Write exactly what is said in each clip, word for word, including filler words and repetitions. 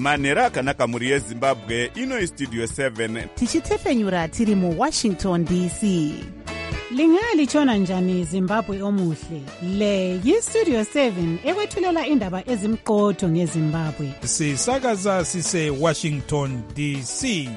manhero akanaka mhuri yezimbabwe. Ino istudio seven tichitefenyura tiri muwashington D C. Lingalitshona njani Zimbabwe omuhle? Le yistudio seven ekwethulela indaba ezimqotho ngeZimbabwe. Sisakaza sise Washington D C.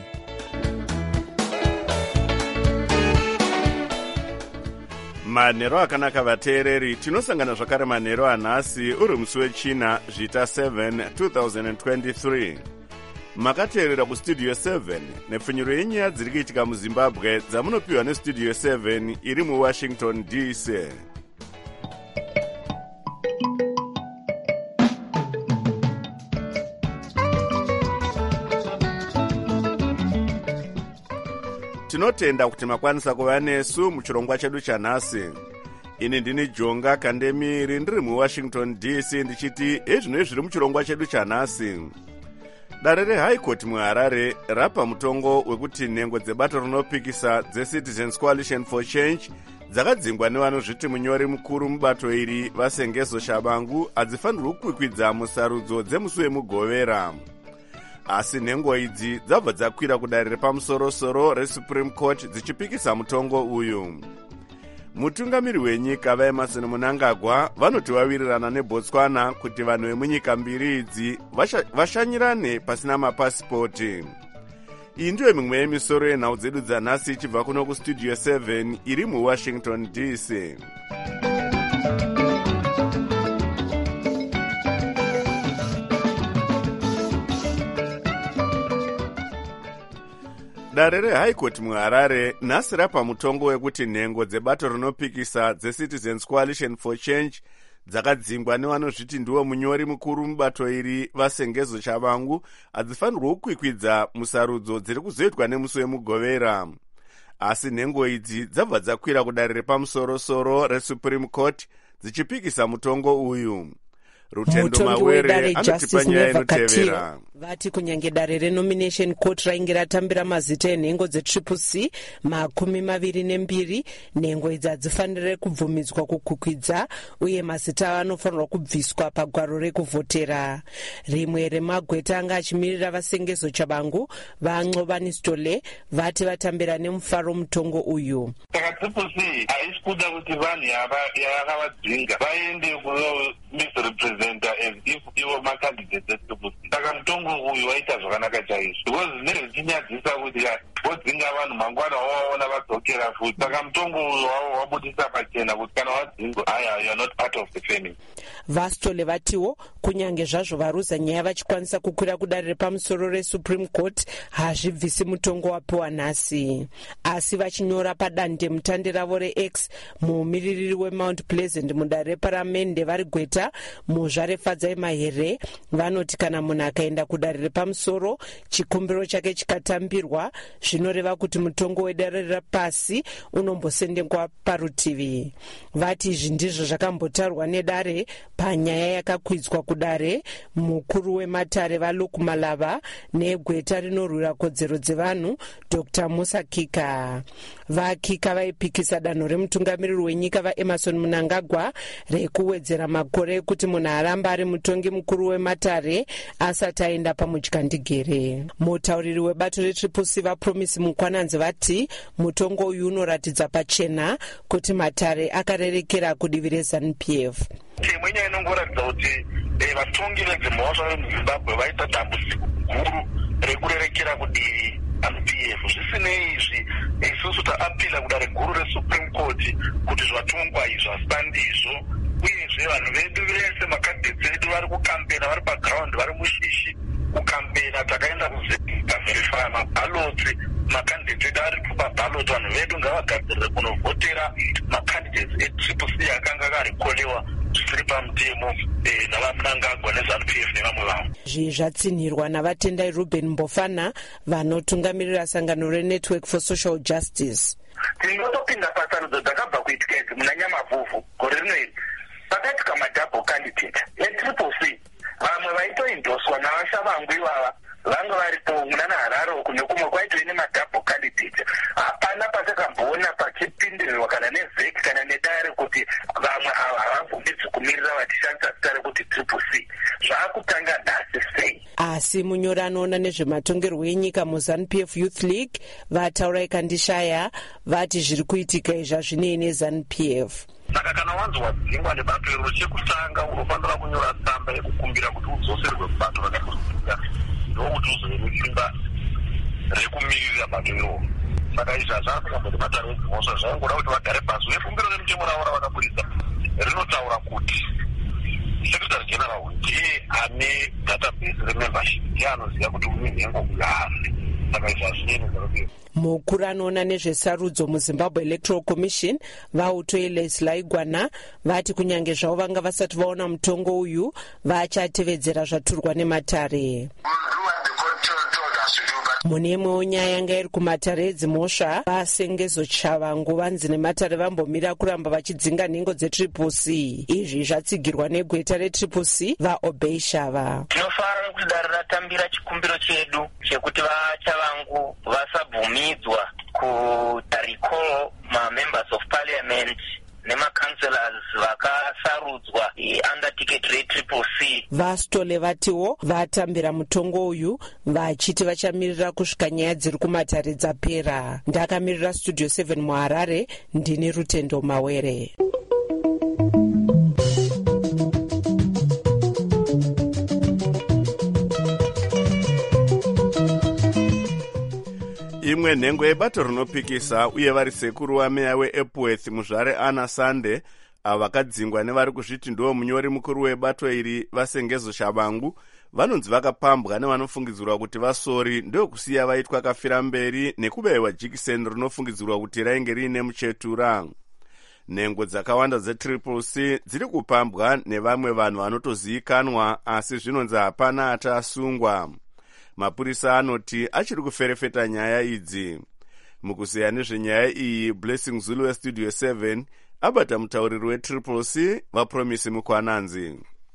manhero akanaka vateereri, tinosangana zvakare manhero anhasi uri musi wechina zvita seven twenty twenty-three. Makateerera kustudio seven nepfunyuro yenyaya dziri kuitika muzimbabwe dzamunopiwa nestudio seven iri muwashington D C. Tinotenda kuti makwanisa kuva nesu muchirongwa chedu chanhasi. Ini ndini Jonga Kandemiri ndiri muwashington D C ndichiti ezvino zviri muchirongwa chedu chanhasi. Dare reHigh Court muHarare rapa mutongo wekuti nhengo dzebato rinopikisa dzeCitizens Coalition for Change dzakadzingwa nevanozviti munyori mukuru mubato iri Vasengezo Shabangu hadzifanirwi kukwikwidza musarudzo dzemusi wemugovera. Asi nhengo idzi dzabva dzakwira kudare repamusoro-soro reSupreme Court dzichipikisa mutongo uyu. Mutungamiri wenyika vaEmerson Mnangagwa vanoti vawirirana neBotswana kuti vanhu vemunyika mbiri idzi vashanyirane pasina mapasipoti. Iyi ndiyo mimwe yemisoro yenhau dzedu dzanhasi ichibva kuno kustudio seven iri muwashington D C. Dare reHigh Court muHarare nhasi rapa mutongo wekuti nhengo dzebato rinopikisa dzeCitizens Coalition for Change dzakadzingwa nevanozviti ndiwo munyori mukuru mubato iri Vasengezo Shabangu hadzifanirwi kukwikwidza musarudzo dziri kuzoitwa nemusi wemugovera. Asi nhengo idzi dzabva dzakwira kudare repamusoro-soro reSupreme Court dzichipikisa mutongo uyu. Mutongi wedare Justice Neva Katira vati kunyange dare renomination court rainge ratambira mazita enhengo dzetriple C makumi maviri nembiri, nhengo idzi hadzifanire kubvumidzwa kukukwidza uye mazita anofanirwa kubviswa pagwaro rekuvhotera. Rimwe remagweta anga achimirira Vasengezo Shabangu vaNxobani Stole vati vatambira nemufaro mutongo uyu. Saka triple C haisi kuda kuti vanhu yakavadzinga vaende kuno misrepresenta as if ivo macandidates etriple C. Saka mutongo uyu waita zvakanaka chaizvo because zvinenge zvichinyadzisa kuti vodzinga vanhu mangwana wavaona vadzokera futi. Saka mutongo uyu wabudisa pachena kuti kana wadzingwa haya you are not part of the family. Vastole vatiwo kunyange zvazvo varuza nyaya vachikwanisa kukwira kudare repamusoro reSupreme Court hazvibvisi mutongo wapiwa nhasi. Asi vachinyora padande mutande ravo reX mumiririri weMount Pleasant mudare reparamende vari gweta muzvare Fadzai Mahere vanoti kana munhu akaenda kudare repamusoro chikumbiro chake chikatambirwa zvinoreva kuti mutongo wedare repasi unombosendengwa parutivi. Vati izvi ndizvo zvakambotarwa nedare panyaya yakakwidzwa kudare mukuru wematare vaLuku Malava negweta rinorwira kodzero dzevanhu Doctor Musa Kika. VaKika vaipikisa danho remutungamiriri wenyika vaEmerson Mnangagwa rekuwedzera makore ekuti munhu aramba ari mutongi mukuru wematare asati aenda pamudyandigere. Mutauriri webato retriple C vaPromise Mukwananzi vati mutongo uyu unoratidza pachena kuti matare akarerekera kudivi reZANU P F. Chimwe nyaya inongoratidza kuti vatongi vedzimhosva vemuZimbabwe vaita dambudziko guru rekurerekera kudivi ZANU P F. Zvisinei izvi isusu taapila kudare guru reSupreme Court kuti zvatongwa izvi hazvistandizvo uyezve vanhu vedu vese macandidates edu vari kukambena vari paground vari mushishi kukambena takaenda kuverifya mabaloti macandidates edu ari paballot. Vanhu vedu ngavagadzirire kunovhotera macandidates etriple C akanga akarikolewa zvisiri pamutemo navaMnangagwa neZANU P F nevamwe vavo. Zvi zvatsinhirwa navatendai Ruben Mbofana vanotungamirira sangano reNetwork for Social Justice. Tinotopinda pasarudzo dzakabva kuitika idzi muna Nyamavhuvhu gore rino iri pakaitika madouble candidate etriple C. Vamwe vaitoindoswa navashavangu ivava vanga varipo munana Harare uku nekumwe kwaitoi nemadouble candidate. Hapana pasakamboona pachipindirirwa kana nevheki kana nedare kuti vamwe ava havabvumidzwi kumirira vachishandisa zita rekuti triple C. Zvakutanga nhasi sei. asi munyori anoona nezvematongerwo enyika muZANU-P F Youth League vataura ikandishaya vati zviri kuitika izva zvinei neZANU-P F. Saka kana wanzwa dzingwa nebato iro, chekutanga unofanira kunyora tsamba yekukumbira kuti udzoserwe kubato rakakusunga, ndokuti uzove nesimba rekumirira bato iro. Saka izvi hazvaakungamboti bata redzimhosva, zvaingoda kuti vagare pasi uye fumbiro remutemo ravo ravakaburitsa rinotaura kuti Secretary General ndiye ane database remembership, ndiye anoziva kuti une nhengo kuyari. Saka izvi hazvinei nezvaropiro. Mukuru anoona nezvesarudzo muZimbabwe Electoral Commission Vautoyi Leslie Igwana vati kunyange zvavo vanga vasati vaona mutongo uyu vachatevedzera zvaturwa nematare. Mune imwewo nyaya yanga iri kumatare edzimhosva, vasengezo Chavangu vanzi nematare vambomira kuramba vachidzinga nhengo dzetriple C. Izvi zvatsigirwa negweta retriple C vaObey Shava. Tinofanira kuti dare ratambira chikumbiro chedu chekuti vaChavangu vasabvumidzwa kutarikolo ma-members of parliament nema-councillors vakasarudzwa under ticket re-triple C. Vastole vatiwo vatambira mutongo uyu vachiti vachamirira kusvika nyaya dziri kumatare dzapera. Ndakamirira Studio seven muHarare, ndini Rutendo Mawere. Imwe nhengo yebato rinopikisa uye vari sekuru wameya weEpworth muzvare Anna Sande avo vakadzingwa nevari kuzviti ndiwo munyori mukuru webato iri vasengezo Chavangu vanonzi vakapambwa nevanofungidzirwa kuti vasori ndokusiya vaitwa kafira mberi nekubayiwa jikiseni rinofungidzirwa kuti rainge riine muchetura. Nhengo dzakawanda dzetriple C dziri kupambwa nevamwe vanhu vanotozivikanwa asi zvinonzi hapana atasungwa. Mapurisa anoti achiri kuferefeta nyaya idzi. Mukuzeya nezvenyaya iyi, Blessing Zulu weStudio seven abata mutauriri wetriple C vaPromise Mukwananzi.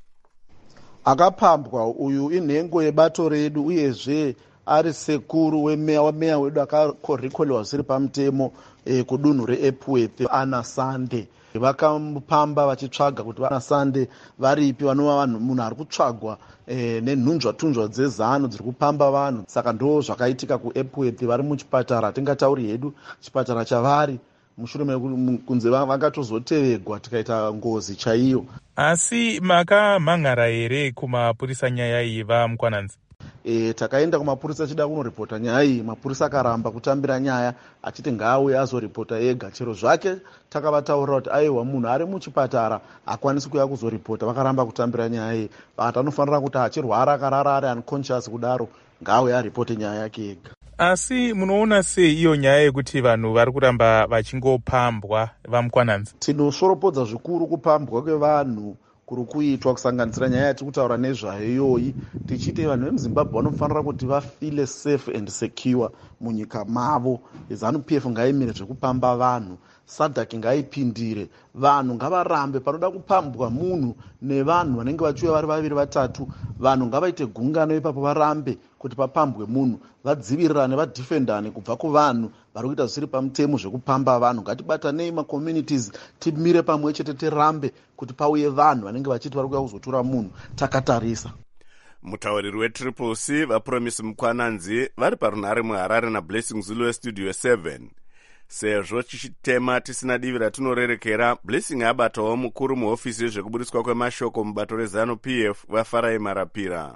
Akapambwa uyu inhengo yebato redu uyezve ari sekuru wemeya wameya wedu akarekolewa zviri pamutemo eh, kudunhu reEpworth Anna Sande. Vakamupamba vachitsvaga kuti Anna Sande varipi, vanova vanhu munhu ari kutsvagwa eh, nenhunzva tunzva dzezano dziri kupamba vanhu. Saka ndo zvakaitika kuEpworth, vari muchipatara, tingatauri hedu chipatara chavari, mushure mekunze vakatozotevegwa tikaita ngozi chaiyo. Asi makamhangara here kumapurisa nyaya iyi vaMukwananzi? E, takaenda kumapurisa achida kunoripota nyaya iyi, mapurisa akaramba kutambira nyaya achiti ngaauye azoripota ega. Chero zvake takavataurira kuti aiwa munhu ari muchipatara akwanisi kuya kuzoripota, vakaramba kutambira nyaya iyi. Vakati anofanira kuti achirwara akarara ari unconscious kudaro ngaauye aripote nyaya yake ega. Asi munoona sei iyo nyaya yekuti vanhu vari kuramba vachingopambwa vaMukwananzi? Tinosoropodza zvikuru kupambwa kwevanhu kuri kuitwa, kusanganisira nyaya yatiri kutaura nezvayo iyoyi, tichiti vanhu vemuZimbabwe vanofanira kuti vafile safe and secure munyika mavo. ZANU-P F ngaimire zvekupamba vanhu, SADC ngaipindire, vanhu ngavarambe panoda kupambwa munhu nevanhu vanenge vachiuya vari vaviri vatatu, vanhu ngavaite gungano ipapo varambe kuti papambwe munhu, vadzivirirane vadhifendane kubva kuvanhu vari kuita zviri pamutemo zvekupamba vanhu. Ngatibatanei macommunities, timire pamwe chete tirambe kuti pauye vanhu vanenge vachiti vari kuya kuzotora munhu takatarisa. Mutauriri wetriple C vaPromise Mukwananzi vari parunhare muHarare naBlessing Zulu weStudio seven. Sezvo chichitema tisina divi ratinorerekera, Blessing abatawo mukuru muhofisi yezvekubudiswa kwemashoko mubato reZANU-P F vaFarai Marapira.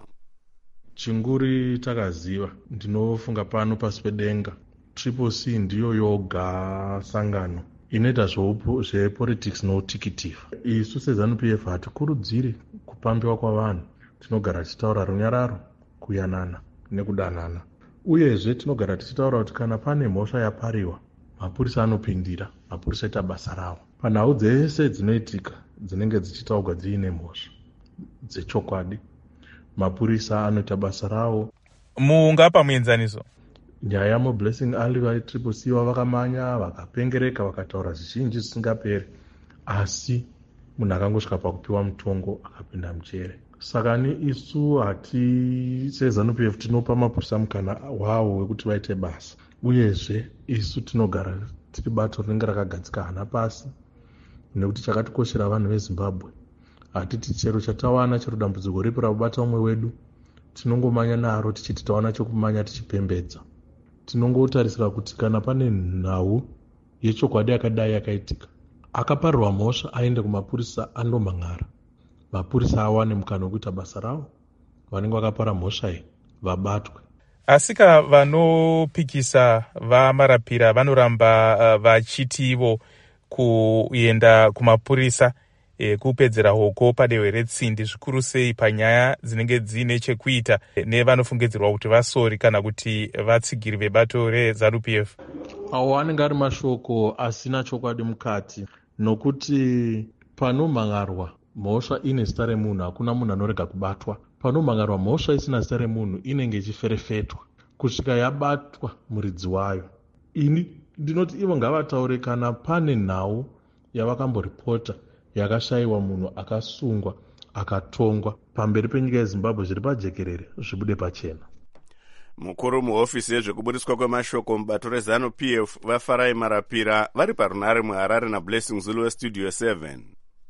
Chinguri takaziva, ndinofunga pano pasi pedenga, triple C ndiyo yoga sangano inoita zvepolitics notikitiva. Isu seZANU-P F hatikurudziri kupambiwa kwavanhu, tinogara tichitaura runyararo, kuyanana nekudanana. Uyezve tinogara tichitaura kuti kana pane mhosva yapariwa, mapurisa anopindira, mapurisa ita basa ravo. Panhau dzese dzinoitika dzinenge dzichitaurwa dziine mhosva dzechokwadi, mapurisa anoita basa ravo. Mungapa muenzaniso? Nyaya muBlessing ali vaTriple C vakamanya vakapengereka vakataura zvizhinji zvisingaperi, asi munhu akangosvika pakupiwa mutongo akapinda muchere. Saka ni isu hati seZANU-P F tinopa mapurisa mukana wavo wekuti vaite basa. Uyezve isu tinogara tiri bato rinenge rakagadzika hana pasi, nekuti chakatikoshera vanhu veZimbabwe. Hatiti chero chatawana chero dambudziko ripi rabata umwe wedu tinongomanya naro tichiti tawana chokumanya tichipembedza. Tinongotarisira kuti kana pane nhau yechokwadi yakadai yakaitika, akaparirwa mhosva aende kumapurisa andomang'ara, mapurisa awane mukana wekuita basa ravo, vanenge vakapara mhosva iyi vabatwe. Asika vanopikisa vamarapira vanoramba uh, vachitivo kuenda kumapurisa e, kupedzera hoko padehwe retsindi, zvikuru sei panyaya dzinenge dzine chekuita nevanofungidzirwa kuti vasori kana kuti vatsigiri vebato reZANU P F. Awo anenge ari mashoko asina chokwadi mukati, nokuti panomhangarwa mhosva ine zita remunhu hakuna munhu anorega kubatwa. Panomhangarwa mhosva isina zita remunhu inenge ichiferefetwa kusvika yabatwa muridzi wayo. Ini ndinoti ivo ngavataure kana pane nhau yavakamboripota yakashayiwa munhu akasungwa akatongwa pamberi penyika yeZimbabwe zviri pajekerere zvibude pachena. Mukuru muhofisi yezvekubudiswa kwemashoko mubato reZANU P F vaFarai Marapira vari parunare muHarare naBlessing Zulu weStudio seven.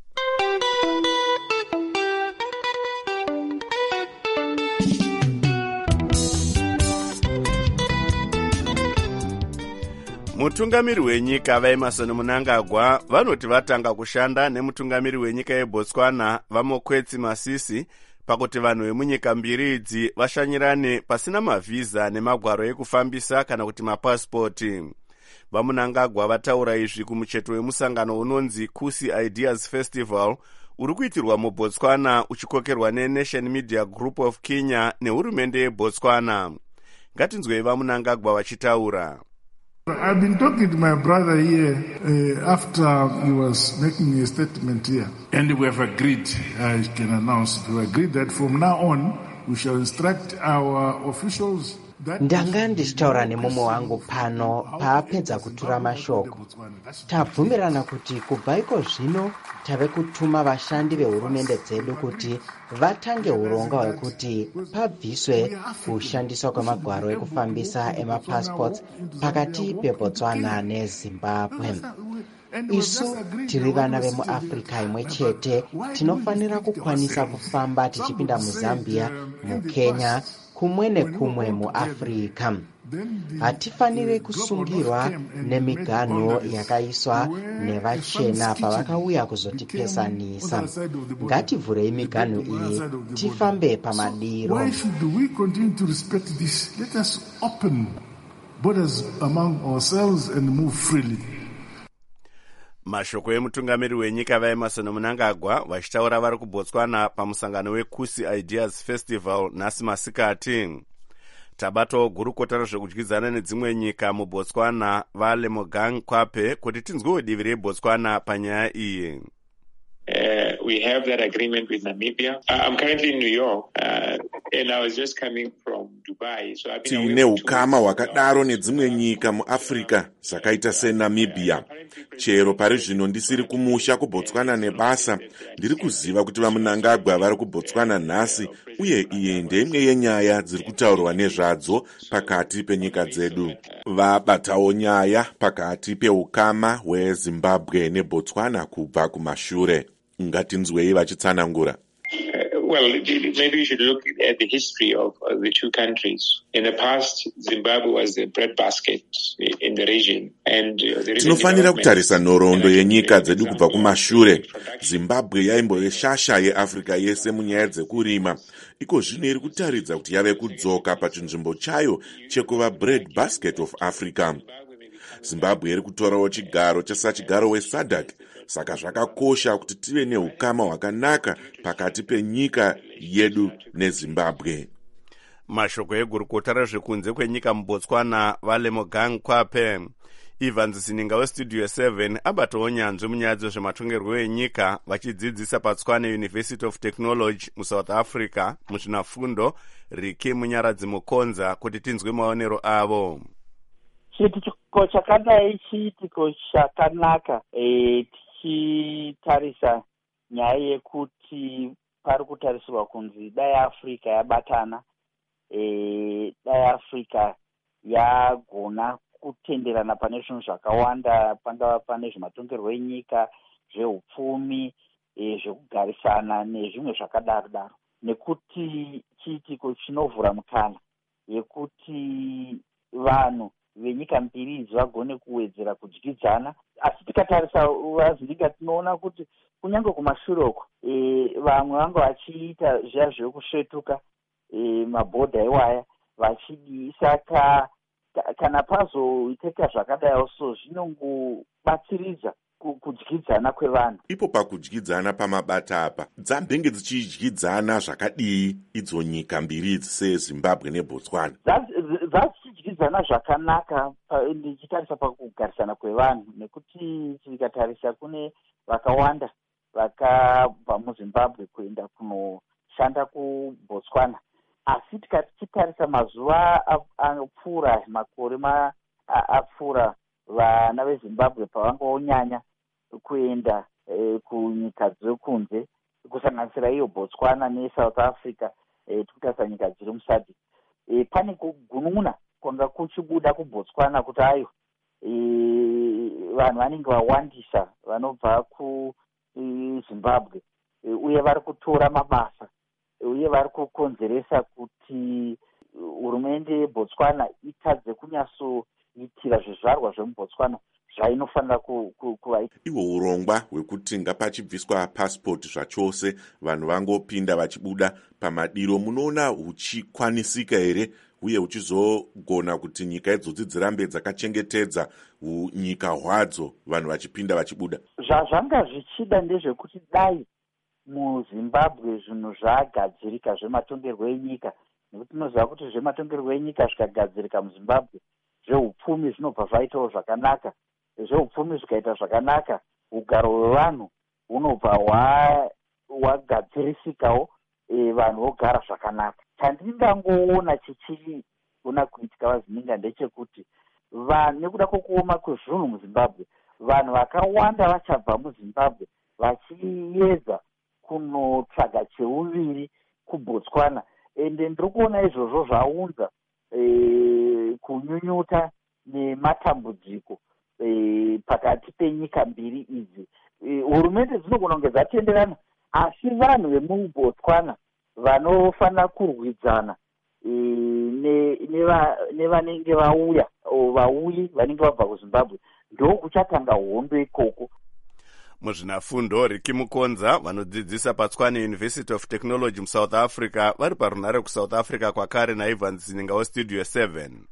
Mutungamiri wenyika vaEmmerson Mnangagwa vanoti vatanga kushanda nemutungamiri wenyika yeBotswana vaMokwetsi Masisi pakuti vanhu vemunyika mbiri idzi vashanyirane pasina mavhiza nemagwaro ekufambisa kana kuti mapasipoti. VaMnangagwa vataura izvi kumucheto wemusangano unonzi Kusi Ideas Festival uri kuitirwa muBotswana uchikokerwa neNation Media Group of Kenya nehurumende yeBotswana. Ngatinzwei VaMnangagwa vachitaura. I've been talking to my brother here uh, after he was making a statement here, and we have agreed, I can announce, we agreed that from now on we shall instruct our officials. Ndanga ndichitaura nemumwe wangu pano paapedza kutura mashoko. Tabvumirana kuti kubva iko zvino tave kutuma vashandi vehurumende dzedu kuti vatange uronga hwekuti pabviswe kushandiswa kwemagwaro ekufambisa emapassports pakati peBotswana neZimbabwe. Isu tiri vana vemuAfrica imwe chete, tinofanira kukwanisa kufamba tichipinda muZambia, muKenya, kumwe nekumwe muAfrica. Hatifaniri kusungirwa nemiganho yakaiswa nevachena pavakauya kuzotipesanisa. Ngativhurei miganho iyi tifambe pamadiro. Why should we continue to respect this? Let us open borders among ourselves and move freely. Mashoko emutungamiri wenyika vaEmmerson Mnangagwa vachitaura vari kuBotswana pamusangano weKusi Ideas Festival nhasi masikati. Tabatawo gurukota rezvekudyidzana nedzimwe nyika muBotswana vaLemogang Kwape kuti tinzwewo divi reBotswana panyaya iyi. Uh, we have that agreement with Namibia. Uh, I'm currently in New York, uh, and I was just coming from Dubai. So I've been Tine ukama hwakadaro nedzimwe nyika muAfrica zvakaita seNamibia. Chero pari zvino ndisiri kumusha kuBotswana nebasa, ndiri kuziva kuti vaMnangagwa vari kuBotswana nhasi, uye iyi ndeimwe yenyaya dziri kutaurwa nezvadzo pakati penyika dzedu. Vabatawo nyaya pakati peukama hweZimbabwe neBotswana kubva kumashure. Ngatinzwei vachitsanangura. Uh, well, maybe we should look at the history of uh, the two countries. In the past, Zimbabwe was the breadbasket in the region. And uh, the tinofanira kutarisa nhoroondo yenyika dzedu kubva kumashure. Zimbabwe yaimbove shasha yeAfrica yese munyaya dzekurima. Iko zvino iri kutaridza kuti yave kudzoka pachinzvimbo chayo chekuva bread basket of Africa. Zimbabwe iri kutorawo chigaro chasachigaro weSADC. Saka zvakakosha kuti tive neukama hwakanaka pakati penyika yedu neZimbabwe. Mashoko egurukota rezvekunze kwenyika muBotswana vaLemogang Kwape. Evans Sininga weStudio seven abatawo nyanzvi munyaya dzezvematongerwo enyika vachidzidzisa paTswane University of Technology muSouth Africa muzvinafundo Riki Munyaradzi Mukonza kuti tinzwe maonero avo. Chiitiko chakadai chiitiko chakanaka e, tichitarisa nyaya yekuti pari kutarisirwa kunzi dai Africa yabatana, e, dai Africa yagona kutenderana pane zvinhu zvakawanda, pangava pane zvematongerwo enyika, zveupfumi, e, zvekugarisana nezvimwe zvakadaro daro. nekuti chiitiko chinovhura mukana yekuti vanhu venyika mbiri idzi vagone kuwedzera kudyidzana. Asi tikatarisa vazininga tinoona kuti kunyange kumashure uko e, vamwe vanga vachiita zviya zvekusvetuka e, mabhodha ewaya vachidii. Saka kana pazoiteka zvakadai so zvinongobatsiridza kudyidzana kwevanhu. Ipo pakudyidzana pamabata apa dzambenge dzichidyidzana zvakadii idzo nyika mbiri idzi seZimbabwe neBotswana? Dzachidyidzana zvakanaka ndichitarisa pakugarisana kwevanhu, nekuti tikatarisa kune vakawanda vakabva muZimbabwe kuenda kunoshanda kuBotswana. Asi tichitarisa mazuva apfuura, makore apfuura, vana veZimbabwe pavangonyanya kuenda e, kunyika dzekunze kusanganisira iyo Botswana neSouth Africa, e, tikutarisa nyika dziri musadhi, e, pane kugununa kwanga kuchibuda kuBotswana kuti ayo e, vanhu vanenge vawandisa vanobva kuZimbabwe, e, uye vari kutora mabasa, e, uye vari kukonzeresa kuti hurumende yeBotswana itadze kunyatsoitira zvizvarwa zvemuBotswana zvainofanira kuvaita. Iwo urongwa hwekuti ngapachibviswa pasipoti zvachose vanhu vangopinda vachibuda pamadiro, munoona huchikwanisika here uye huchizogona kuti nyika idzodzi dzirambe dzakachengetedza unyika hwadzo vanhu vachipinda vachibuda? Zvazvanga zvichida ndezvekuti dai muZimbabwe zvinhu zvagadzirika zvematongerwo enyika, nekuti tinoziva kuti zvematongerwo enyika zvikagadzirika muZimbabwe, zveupfumi zvinobva zvaitawo zvakanaka, zveupfumi zvikaita zvakanaka, ugaro hwevanhu hunobva hwagadzirisikawo, e, vanhu vogara zvakanaka. Chandingangoona chichigona kuitika vazininga ndechekuti nekuda kwokuoma kwezvinhu muZimbabwe, vanhu vakawanda vachabva muZimbabwe vachiedza kunotsvaga cheuviri kuBotswana, ende ndiri kuona izvozvo zvaunza e, kunyunyuta nematambudziko e, pakati penyika mbiri idzi. E, hurumende dzinogona kunge dzatenderana, asi vanhu vemuBotswana vanofanira kurwidzana e, nevanenge vauya vauyi vanenge vabva kuZimbabwe, ndo kuchatanga hondo ikoko. Muzvinafundo Riki Mukonza vanodzidzisa paTshwane University of Technology muSouth Africa vari parunare kuSouth Africa kwakare naIvan Zininga weStudio seven.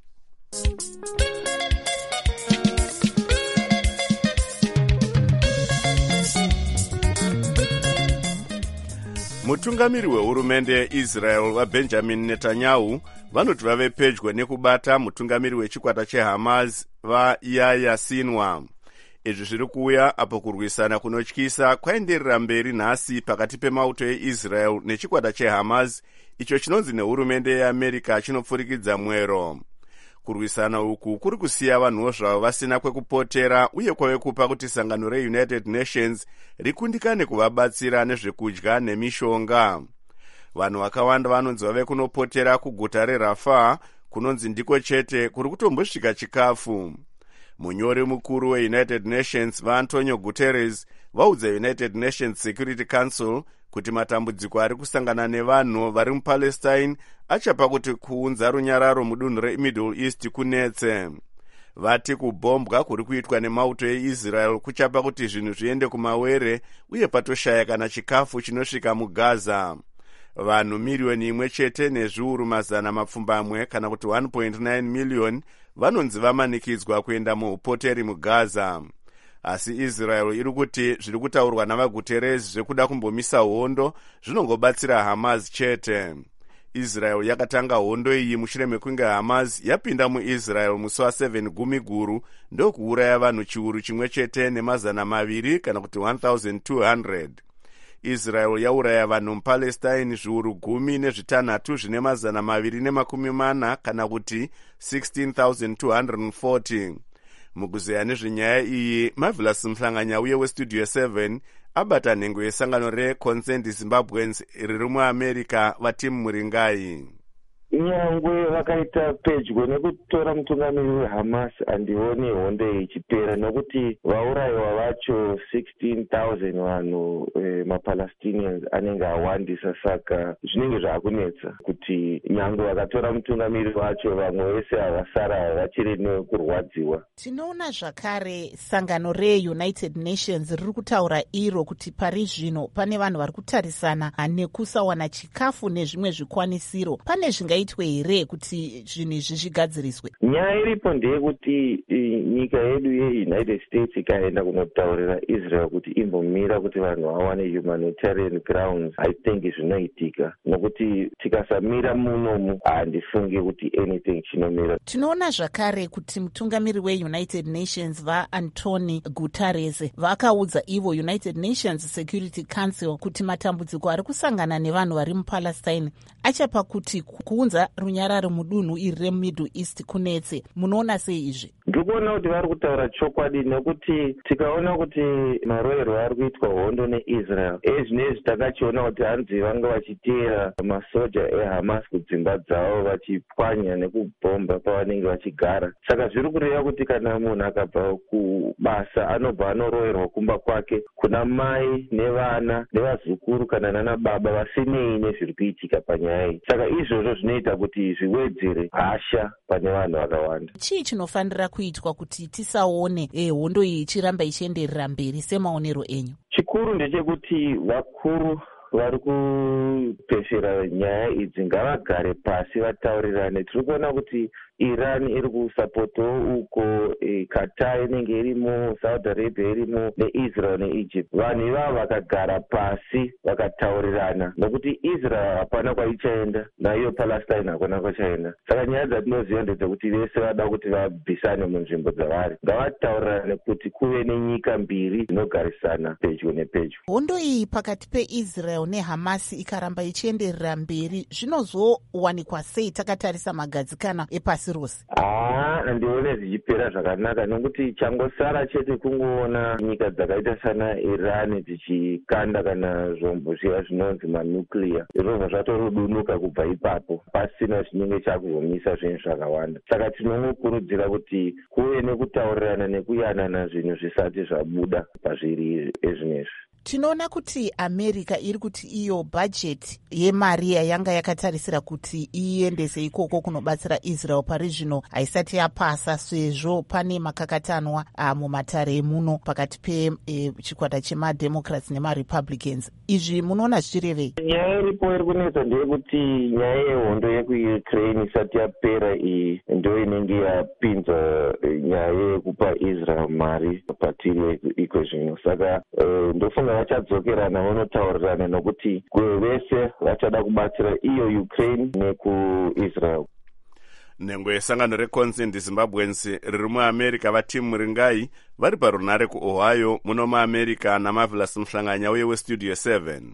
Mutungamiri wehurumende yeIsrael vaBenjamin Netanyahu vanoti vave pedyo nekubata mutungamiri wechikwata cheHamas vaYahya Sinwar. Izvi zviri kuuya apo kurwisana kunotyisa kwaenderera mberi nhasi pakati pemauto eIsrael nechikwata cheHamas, icho chinonzi nehurumende yeAmerica chinopfurikidza mwero. Kurwisana uku kuri kusiya vanhuwo zvavo vasina kwekupotera, uye kwave kupa kuti sangano reUnited Nations rikundikane kuvabatsira nezvekudya nemishonga. Vanhu vakawanda vanonzi vave kunopotera kuguta reRafah, kunonzi ndiko chete kuri kutombosvika chikafu. Munyori mukuru weUnited Nations vaAntonio Guterres vaudza United Nations Security Council kuti matambudziko ari kusangana nevanhu vari muPalestine achapa kuti kuunza runyararo mudunhu reMiddle East kunetse. Vati kubombwa kuri kuitwa nemauto eIsrael kuchapa kuti zvinhu zviende kumawere uye patoshaya kana chikafu chinosvika muGaza. Vanhu miriyoni imwe chete nezviuru mazana mapfumbamwe kana kuti one point nine million vanonzi vamanikidzwa kuenda muupoteri muGaza. Asi Israel iri kuti zviri kutaurwa navaGuterres zvekuda kumbomisa hondo zvinongobatsira Hamas chete. Israel yakatanga hondo iyi mushure mekunge Hamas yapinda muIsrael musi wa7 gumi guru ndokuuraya vanhu chiuru chimwe chete nemazana maviri kana kuti one thousand two hundred. Israel yauraya vanhu muPalestine zviuru gumi nezvitanhatu zvine mazana maviri nemakumi mana kana kuti sixteen thousand two hundred forty. Mukuzeya nezvenyaya iyi, Marvelous Mhlanganya uye weStudio seven abata nhengo yesangano reConsent Zimbabweans riri muAmerica vati Muringai. nyangwe vakaita pedyo nekutora mutungamiri wehamas handioni hondo iyi ichipera, nokuti vaurayiwa vacho sixteen thousand vanhu e, mapalestinians anenge awandisa. Saka zvinenge zvaakunetsa kuti nyangwe vakatora mutungamiri vacho vamwe vese havasara vachiri nekurwadziwa. Tinoona zvakare sangano reunited nations riri kutaura iro kuti pari zvino pane vanhu vari kutarisana nekusawana chikafu nezvimwe zvikwanisiro. Pane zvingaitwe here kuti zvinhu izvi zvigadziriswe? Nyaya iripo ndeyekuti nyika yedu yeunited states ikaenda kunotaurira Israel kuti imbomira kuti vanhu vawane humanitarian grounds, I think zvinoitika, nokuti tikasamira munomu handifungi kuti anything chinomira. Tinoona zvakare kuti mutungamiri weunited nations vaAntoni Guterres vakaudza ivo United Nations Security Council kuti matambudziko ari kusangana nevanhu vari muPalestine achapa kuti kuunza runyararo mudunhu iri reMiddle East kunetse. Munoona sei izvi? Ndikuona kuti vari kutaura chokwadi, nekuti tikaona kuti maroyerwo ari kuitwa hondo neIsrael ezvinezvi takachiona kuti hanzi vanga vachiteera masoja eHamas kudzimba dzavo vachipwanya nekubhomba pavanenge vachigara. Saka zviri kureva kuti kana munhu akabva kubasa anobva anoroyerwa kumba kwake, kuna mai nevana nevazukuru kana nana baba vasinei nezviri kuitika panyaya iyi. Saka izvozvo zvinoita kuti zviwedzere hasha pane vanhu vakawanda. Chii chinofanira kuitwa kuti tisaone eh, hondo iyi ichiramba ichienderera mberi semaonero enyu? Chikuru ndechekuti vakuru vari kupeshera nyaya idzi ngavagare pasi vataurirane. Tiri kuona kuti Iran iri kusapotawo uko, e, Qatar inenge irimo, Saudi Arabia irimo, neIsrael neEgypt. Vanhu ivavo vakagara pasi vakataurirana, nokuti Israel hapana kwaichaenda naiyo Palestine hakuna kwachaenda. Saka nyaya dzatinoziva ndedzekuti vese vada kuti vabvisane munzvimbo dzavari. Ngavataurirane kuti kuve nenyika mbiri dzinogarisana pedyo nepedyo. Hondo iyi pakati peIsrael neHamas ikaramba ichienderera mberi zvinozowanikwa sei takatarisa magadzikana epasi rose? Ah, handione zvichipera zvakanaka, nokuti changosara chete kungoona nyika dzakaita sana Iran dzichikanda kana zvombo zviya zvinonzi manuclear. Izvozvo zvatorudunuka kubva ipapo pasina chinenge chakuzomisa zvinhu zvakawanda. Saka tinongokurudzira kuti kuve nekutaurirana nekuyanana zvinhu zvisati zvabuda pazviri ezvinezvi. Tinoona kuti America iri kuti iyo bhajeti yemari yanga yakatarisira kuti iendese ikoko kunobatsira Israel pari zvino haisati yapasa, sezvo pane makakatanwa mumatare emuno pakati pechikwata e, chemademocrats nemarepublicans. Izvi munoona zvichirevei? Nyaya iripo iri kunetsa ndeyekuti nyaya yehondo yekuUkraine isati yapera iyi ndo inenge yapinza nyaya yekupa Israel mari patiri iko zvino. Saka uh, ndofunga vachadzokerana vanotaurirana, nokuti vese vachada kubatsira iyo Ukraine nekuIsrael. Nhengo yesangano reConsent Zimbabweans riri muAmerica vatimu Muringai vari parunare kuOhio muno muAmerica naMarvelous Mhlanganya uye weStudio seven.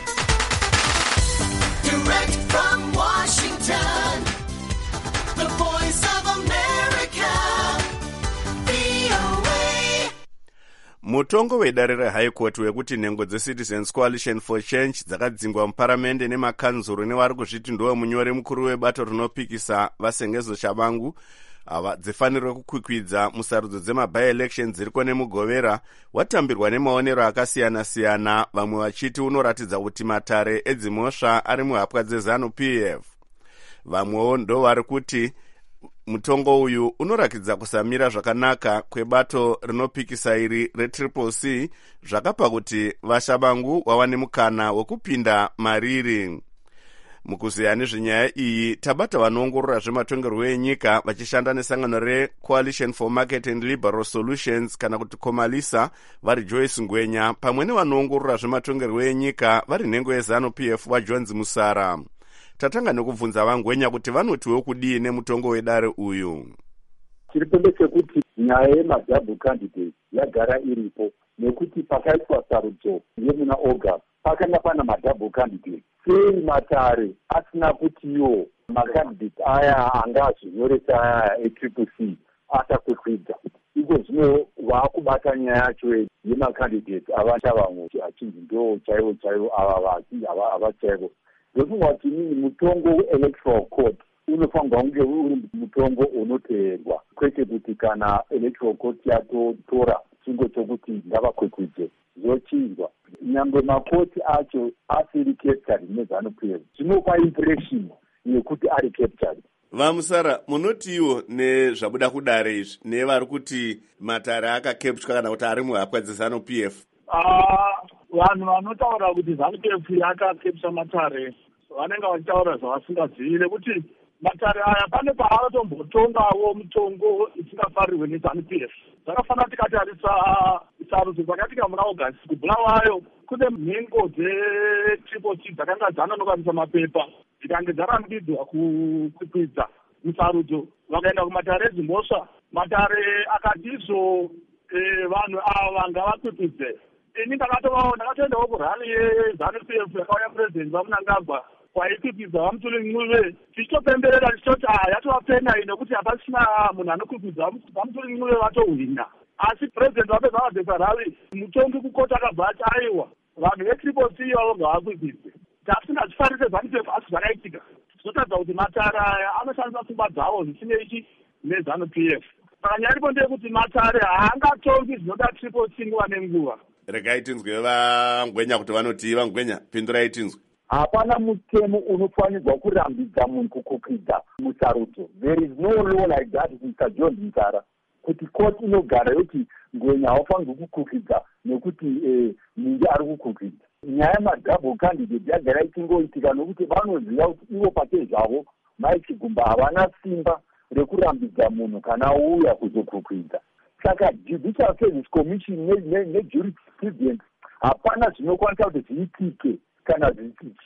Direct from Washington, the voice of America, V O A. Mutongo wedare reHigh Court wekuti nhengo dzeCitizens Coalition for Change dzakadzingwa muparamende nemakanzuru nevari kuzviti ndiwo munyori mukuru webato rinopikisa vasengezo Shabangu ava dzifanirwa kukwikwidza musarudzo dzema-by-elections dziriko nemugovera watambirwa nemaonero akasiyana-siyana, vamwe vachiti unoratidza kuti matare edzimhosva ari muhapwa dzeZanu-P F. Vamwewo ndo vari kuti mutongo uyu unorakidza kusamira zvakanaka kwebato rinopikisa iri reTriple C, zvakapa kuti vaShabangu wawane mukana wekupinda mariri. Mukuziya nezvenyaya iyi tabata vanoongorora zvematongerwo enyika vachishanda nesangano reCoalition for Market and Liberal Solutions kana kuti Comalisa vari Joyce Ngwenya, pamwe nevanoongorora zvematongerwo enyika vari nhengo yeZanu-P F vaJones Musara. Tatanga nekubvunza vaNgwenya kuti vanotiwo kudii nemutongo wedare uyu. Chiripo ndechekuti nyaya yemadouble candidate yagara iripo, nekuti pakaitwa sarudzo yemuna August pakanga pana madouble candidate. Sei matare asina kutiwo makandidate aya anga azvinyoresa aya eTriple C asakwikwidza? Iko zvino vakubata nyaya yacho yemakandidate avasha vamwe achinzi ndo chaivo chaivo ava vachinzi ava chaivo. ndofunga kuti nini mutongo weelectoral court unofanirwa kunge uri mutongo unoteerwa, kwete kuti kana electoral court yatotora chingo chokuti ngavakwekudze zochinjwa. Nyangwe makoti acho asiri captured neZANU-P F zvinopa impression yekuti ari captured. Vamusara, munotiwo nezvabuda kudare izvi nevari kuti matare akakeptwa kana kuti ari muhapwa dzeZANU-P F? Ah, vanhu vanotaura kuti ZANU-P F yakakepsa matare vanenge vachitaura zvavasingazivi, nekuti matare aya pane paanotombotongawo mitongo isingafarirwe neZANU-P F. Zvakafanira tikatarisa sarudzo dzakatika muna August kubulawayo, kune mhengo dzetriple T dzakanga dzanonokanisa mapepa dzikange dzarambidzwa kukwikwidza musarudzo, vakaenda kumatare eZimhosva, matare akatizvo vanhu ava ngavakwikwidze. Ini ndakatovawo ndakatoendawo kurali yeZANU-P F yakauya purezidendi vaMnangagwa kwaikwikwidzwa vaMutuli Ncube, tichitopemberera tichitoti ah yatovapenya nekuti hapasina munhu anokwikwidza vaMutuli Ncube vatohwina. Asi purezidendi vapedza vabvesa rali mutongi kukota akabva ati aiwa vanhu vetriple T ivavo ngavakwikwidzwe. Tasingachifarise ZANU-P F asi zvakaitika zvinotaridza kuti matare aya anoshandisa pfungwa dzavo zvisineichi neZANU-P F. Saka nyaya iripo ndeyekuti matare haangatongi zvinoda triple T nguva nenguva. Regai tinzwe vaNgwenya kuti vanoti. vaNgwenya, pindurai tinzwe. Hapana mutemo unofanirwa kurambidza munhu kukwikwidzwa musarudzo. There is no law like that, Mister John Mutara, kuti court inogara yoti Ngwenya haufanirwi kukwikwidzwa nekuti Ningi ari kukwikwidzwa. Nyaya yemadouble candidate yagara ichingoitika nokuti vanoziva kuti ivo pake zvavo maichigumba havana simba rekurambidza munhu kana auya kuzokwikwidzwa. Saka Judicial Service Commission nejurisprudence hapana zvinokwanisa kuti zviitike kana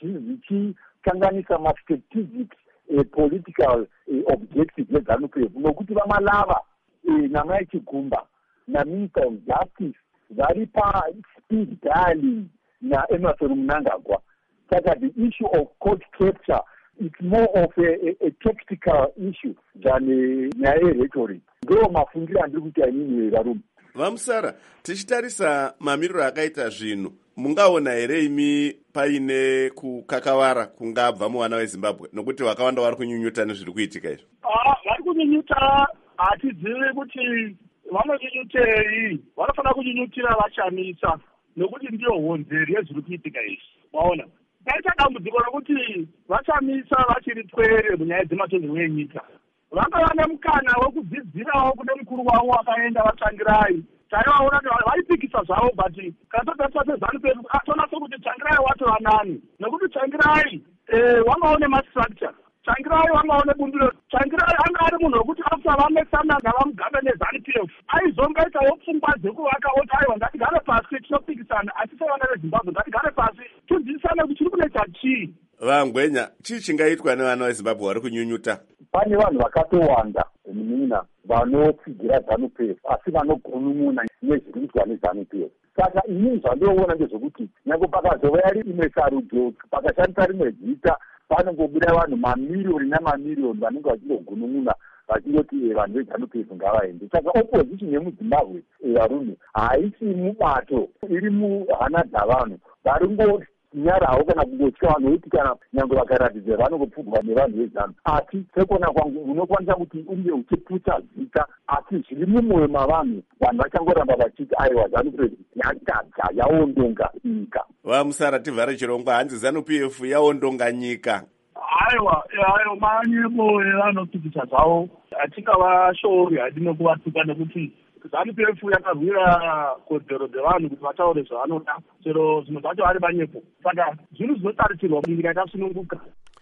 zvichikanganisa mastrategic political objectives eZANU-P F, nokuti vamalava namaichigumba naminister of justice vari pa-speed dialing naEmmerson Mnangagwa. Saka the issue of court capture, it's more of a, a, a tactical issue than nyaya yerhetoric. Ndo mafungiro andiri kuti ainini varume. Vamusara, tichitarisa mamiriro akaita zvinhu, mungaona here imi paine kukakavara kungabva muvana weZimbabwe nokuti vakawanda vari kunyunyuta nezviri kuitika izvi? Ah, vari kunyunyuta hatizivi kuti vanonyunyutei, vanofanira kunyunyutira vachamisa nokuti ndiyo honzeri yezviri kuitika izvi. Waona, taita dambudziko rokuti vachamisa vachiri pwere munyaya dzematongerwo enyika. Vakava nemukana wekudzidzirawo kune mukuru wavo wakaenda vaTsvangirai. Taivaona kuti vaipikisa zvavo, but kana totarisa seZANU-P F atoona sokuti Tsvangirai watova nani, nokuti Tsvangirai wangawo nemastructure, Tsvangirai wangawo nebumbiro. Tsvangirai anga ari munhu wekuti after vamesana navamugabe neZANU-P F aizongaitawo pfungwa dzekuvaka oti aiwa ngatigare pasi tinopikisana, asi sevana veZimbabwe ngatigare pasi todzidzisana kuti chiri kunoita chii. VaNgwenya, chii chingaitwa nevana veZimbabwe vari kunyunyuta? Pane vanhu vakatowanda mina vanotsigira ZANU-P F asi vanogunun'una nezviri kuitwa neZANU-P F. Saka inini zvandinoona ndezvekuti nyange pakazova yari imwe sarudzo pakashandisa rimwe zita panongobuda vanhu mamiriyoni namamiriyoni vanenge vachingogunun'una vachingoti vanhu veZANU-P F ngavaende. Saka opposition yemuZimbabwe varume haisi mubato, iri muhana dzavanhu vari nyarawo kana kungotya vanhu vekuti kana nyange vakaratidza vanongopfugwa nevanhu vezanu. Asi sekona kwangu unokwanisa kuti unge uchiputsa zita asi zviri mumwoyo mavanhu vanhu vachangoramba vachiti aiwa ZANU-P F yatadza yaondonga nyika. Vamusara, tivhare chirongwa, hanzi ZANU-P F yaondonga nyika. Aiwa, ayo manyebo evanopikisa zvavo atingavashori hadino kuvatuka nekuti ZANU-P F yakarwira kodzero dzevanhu kuti vataure zvavanoda, chero zvinhu zvacho ari manyepo. Saka zvinhu zvinotarisirwa munyika yakasununguka.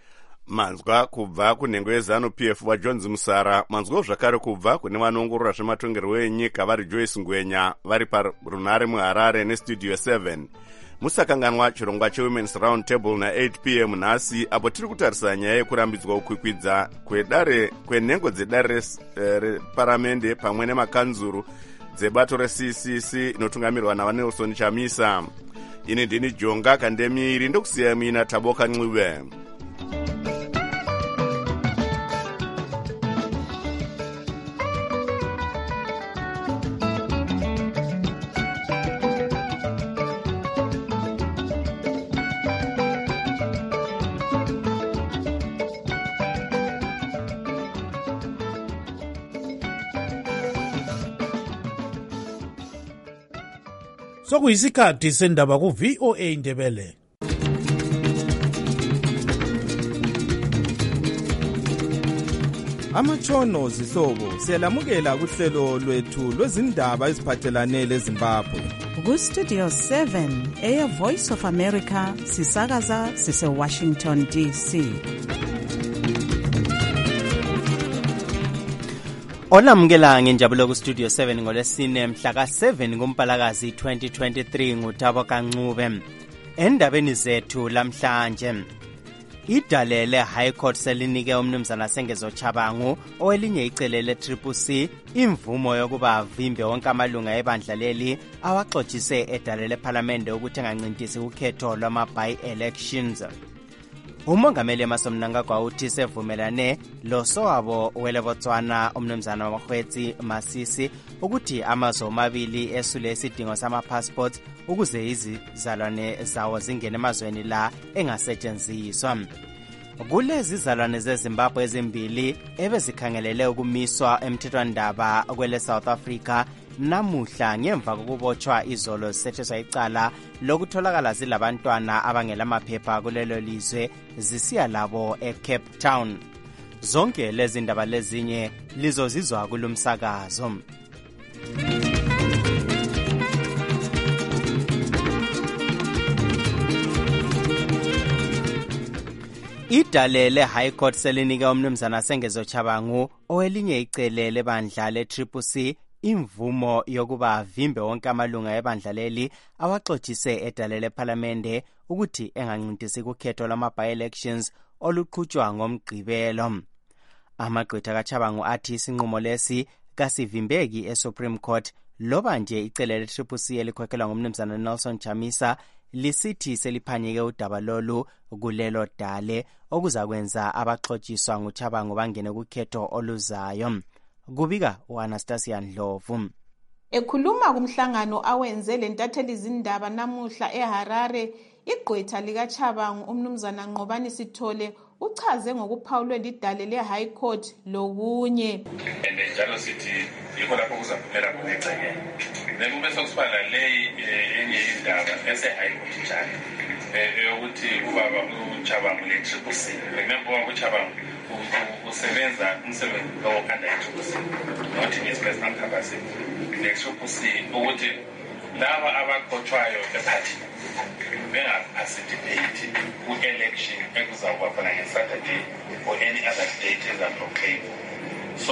Manzwa kubva kunhengo yeZANU-P F waJones Musara, manzwawo zvakare kubva kune vanoongorora zvematongerwo enyika vari Joyce Ngwenya vari parunhare muHarare nestudio seven. Musakanganwa chirongwa cheWomen's Round Table na-eight p m nhasi, apo tiri kutarisa nyaya yekurambidzwa kukwikwidza kwedare kwenhengo dzedare reparamende pamwe nemakanzuru dzebato reC C C inotungamirwa naVanelson Chamisa. Ini ndini Jonga Kandemiri, ndokusiya mina Taboka Ncube. sokuyisikhathi sendaba ku-V O A Ndebele. Amatshono zihlobo siyalamukela kuhlelo lwethu lwezindaba eziphathelane leZimbabwe. Ku-Studio seven, Air Voice of America, sisakaza sise-Washington D C. Olamukela ngenjabulo ku-Studio seven ngolesine mhla ka seven kuMpalakazi twenty twenty-three nguThabo Kancube. Endabeni zethu lamhlanje, idale le-High Court selinike umnumzana Sengezo Chabangu owelinye icele le-Triple C imvumo yokuba avimbe wonke amalunga ebandla leli awaxoxise edale lephalamende ukuthi engancintisi ukhetho lwama-by-elections. Umongameli Emmerson Mnangagwa uthi sevumelane losowabo weleBotswana umnumzana wamaHwetsi Masisi ukuthi amazwe omabili esule isidingo sama-passports ukuze izizalwane zawo zingene emazweni la engasetshenziswa. Kulezi izizalwane zeZimbabwe ezimbili ebezikhangelele ukumiswa emthethwandaba kwele South Africa namuhla ngemva kokubotshwa izolo setheswa icala lokutholakala zilabantwana abangelamaphepha kulelo lizwe zisiya labo eCape Town. Zonke lezi ndaba lezinye lizozizwa kulumsakazo. Idale le-High Court selinike umnumzana Sengezo Chabangu owelinye icele lebandla le-Triple C imvumo yokuba avimbe wonke amalunga ebandla leli awaxoxise edale lephalamende ukuthi engancintisi kukhetho lwama-by-elections oluqhutshwa ngomgqibelo. Amagqwetha kaChabangu athi isinqumo lesi kasivimbeki eSupreme Court loba nje icele le-Triple C elikhokhelwa ngumnumzana Nelson Chamisa lisithi seliphanyeke udaba lolu kulelo dale okuzakwenza abaxoxiswa nguChabangu bangene kukhetho oluzayo. Kubika uAnastasia Ndlovu. Ekhuluma kumhlangano awenze lentatheli izindaba namuhla eHarare, igqwetha likaChabangu umnumzana Nqobani Sithole uchaze ngokuphawulwe lidale le-High Court lokunye. And njalo sithi yikho lapho kuzaphumela khona egcekeni. Nekube sokusibala le enye indaba ese-High Court njalo. Eyokuthi ubaba uChabangu le-Triple C. Remember uChabangu usebenza umsebenzi lowo under i-Triple C, not in his personal capacity. Le-Triple C ukuthi laba abaqothwayo ephakathi bengaparticipate ku-election ekuzakuba khona ngeSaturday or any other date ezaproclaim. So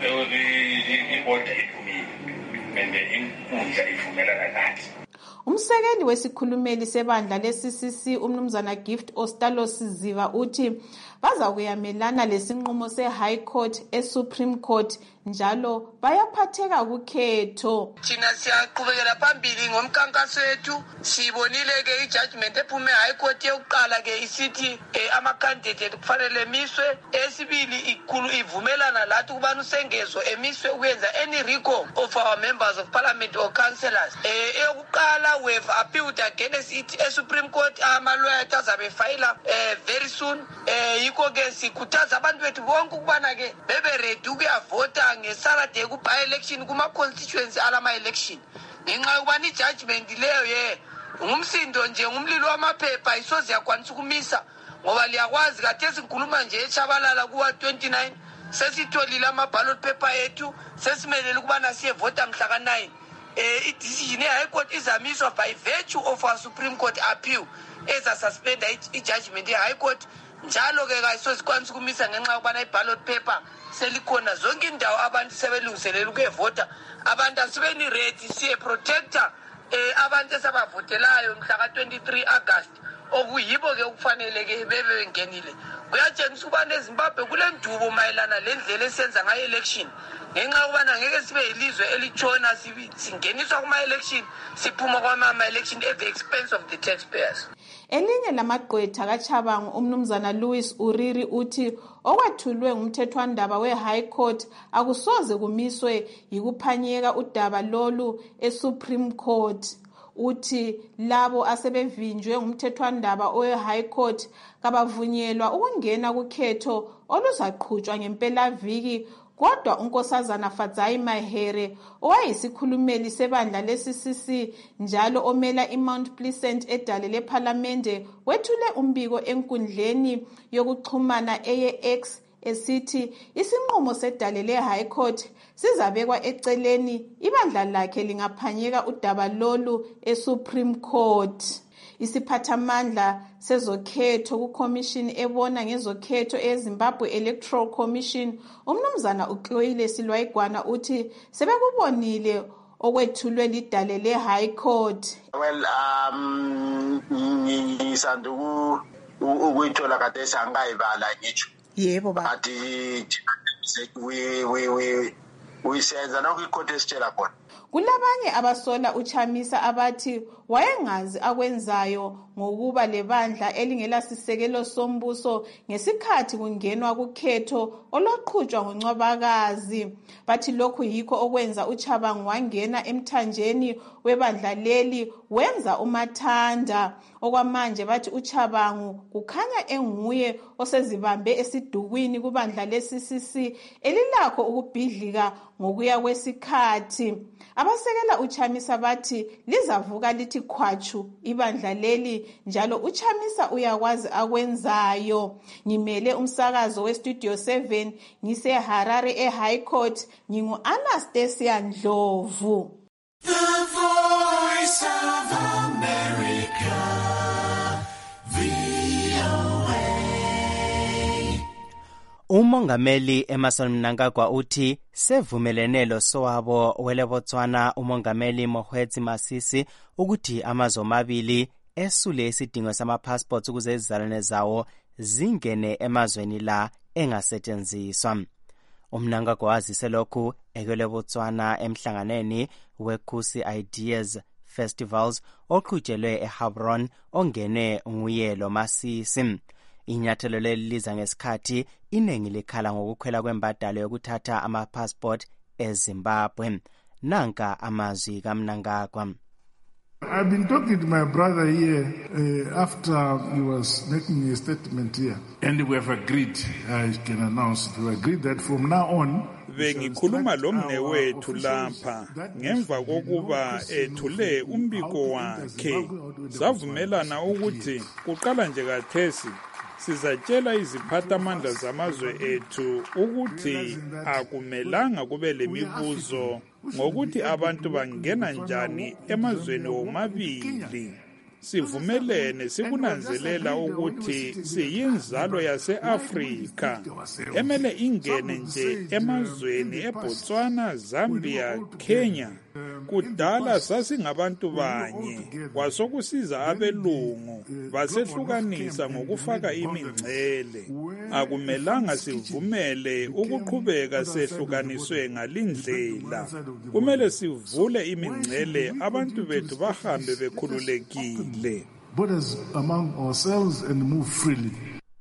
i-order iphumile and inkundla ivumelana kahle. Umsekeli wesikhulumeli sebandla le-C C C umnumzana Gift Ostalo Siziva uthi bazakuyamelana lesinqumo se-High Court e-Supreme Court njalo bayaphatheka kukhetho. Thina siyaqhubekela phambili ngomkhankaso wethu. Sibonile ke i-judgment ephume High Court yokuqala ke isithi ama-candidate kufanele emiswe, esibili ikhulu ivumelana lathi ukubana uSengezo emiswe ukwenza any recall of our members of parliament or councillors. Eh eyokuqala we have appealed against it e-Supreme Court, ama-lawyers azabe fayila very soon. Eh yikho ke sikhuthaza abantu bethu bonke ukubana ke bebe ready ukuyavota ngeSaturday ku-by-election kuma-constituency alama-election. Ngenxa yokubana i-judgment leyo ye ngumsindo nje ngumlilo wamaphepha isoze yakwanisa ukumisa ngoba liyakwazi kade sikhuluma nje eChabalala kuwa twenty-nine sesitholile ama-ballot paper ethu sesimelele ukubana siyevota mhla ka nine. Eh i-decision ye-High Court izamiswa by virtue of our Supreme Court appeal ezasuspenda i-judgment ye-High Court. Njalo ke kayisozikwanisa ukumisa ngenxa yokubana i-ballot paper selikhona zonke indawo abantu sebelungiselela ukuyevota. Abantu asibeni ready siye protector eh abantu esabavotelayo mhla ka twenty-three August okuyibo ke ukufanele ke bebe bengenile. Kuyatshengisa ukubana eZimbabwe kule ndubo mayelana lendlela esenza ngayo election. Ngenxa yokubana ngeke sibe yilizwe elitshona singeniswa kuma-election siphuma kwama-election at the expense of the taxpayers. Elinye lamagqwetha kaChabangu umnumzana Louis Uriri uthi okwethulwe ngumthethwandaba we-High Court akusoze kumiswe yikuphanyeka udaba lolu e-Supreme Court. Uthi labo asebevinjwe ngumthethwandaba we-High Court kabavunyelwa ukungena kukhetho oluzaqhutshwa ngempelaviki kodwa unkosazana Fadzai Mahere owayisikhulumeli sebandla le-C C C njalo omela iMount Pleasant edale lephalamende wethule umbiko enkundleni yokuxhumana eye-X esithi isinqumo sedale le-High Court sizabekwa eceleni ibandla lakhe lingaphanyeka udaba lolu e-Supreme Court. Isiphathamandla sezokhetho kuCommission ebona ngezokhetho eZimbabwe Electoral Commission umnumzana uXoile Silwaigwana uthi sebekubonile okwethulwe lidale le-High Court. Well, um ngisandu ukuyithola kade sangayibala ngitsho. Yebo ba. Ati we we we we senza nokuyikhothe sitshela khona. Kulabanye abasola uChamisa abathi wayengazi akwenzayo ngokuba lebandla elingelasisekelo sombuso ngesikhathi kungenwa kukhetho olwaqhutshwa ngoNcwabakazi. Bathi lokhu yikho okwenza uChabangu wangena emthanjeni webandla leli wenza umathanda. Okwamanje bathi uChabangu kukhanya enguye osezibambe esidukwini kubandla le-C C C elilakho ukubhidlika ngokuya kwesikhathi. Abasekela uChamisa bathi lizavuka lithi khwachu ibandla leli njalo uChamisa uyakwazi akwenzayo. Ngimele umsakazo weStudio seven ngiseHarare eHigh Court ngingu-Anastasia Ndlovu. The Voice of America, V O A. Umongameli Emmerson Mnangagwa uthi sevumelene lo sowabo wele Botswana umongameli Mokgweetsi Masisi ukuthi amazwe amabili esule isidingo sama-passports ukuze izizalwane zawo zingene emazweni la engasetshenziswa. Umnangagwa wazise lokhu ekwele Botswana emhlanganeni weKusi Ideas Festivals oqhutshelwe eHabron ongene nguyelo Masisi. Inyathelo leli liza ngesikhathi iningi likhala ngokukhwela kwembadalo yokuthatha ama-passport eZimbabwe. Nanka amazwi kaMnangagwa. I've been talking to my brother here uh, after he was making a statement here, and we have agreed, I can announce, we agreed that from now on, bengikhuluma lomne wethu lapha ngemva kokuba ethule umbiko wakhe savumelana ukuthi kuqala nje kathesi sizatshela iziphathamandla zamazwe ethu ukuthi akumelanga kube lemibuzo ngokuthi abantu bangena njani emazweni omabili. Sivumelene sikunanzelela ukuthi siyinzalo yase-Afrika emele ingene nje emazweni eBotswana, Zambia, Kenya. Kudala sasingabantu banye kwasokusiza abelungu basehlukanisa ngokufaka imingcele. Akumelanga sivumele ukuqhubeka sehlukaniswe ngalindlela. Kumele sivule imingcele abantu bethu bahambe bekhululekile. borders among ourselves and move freely.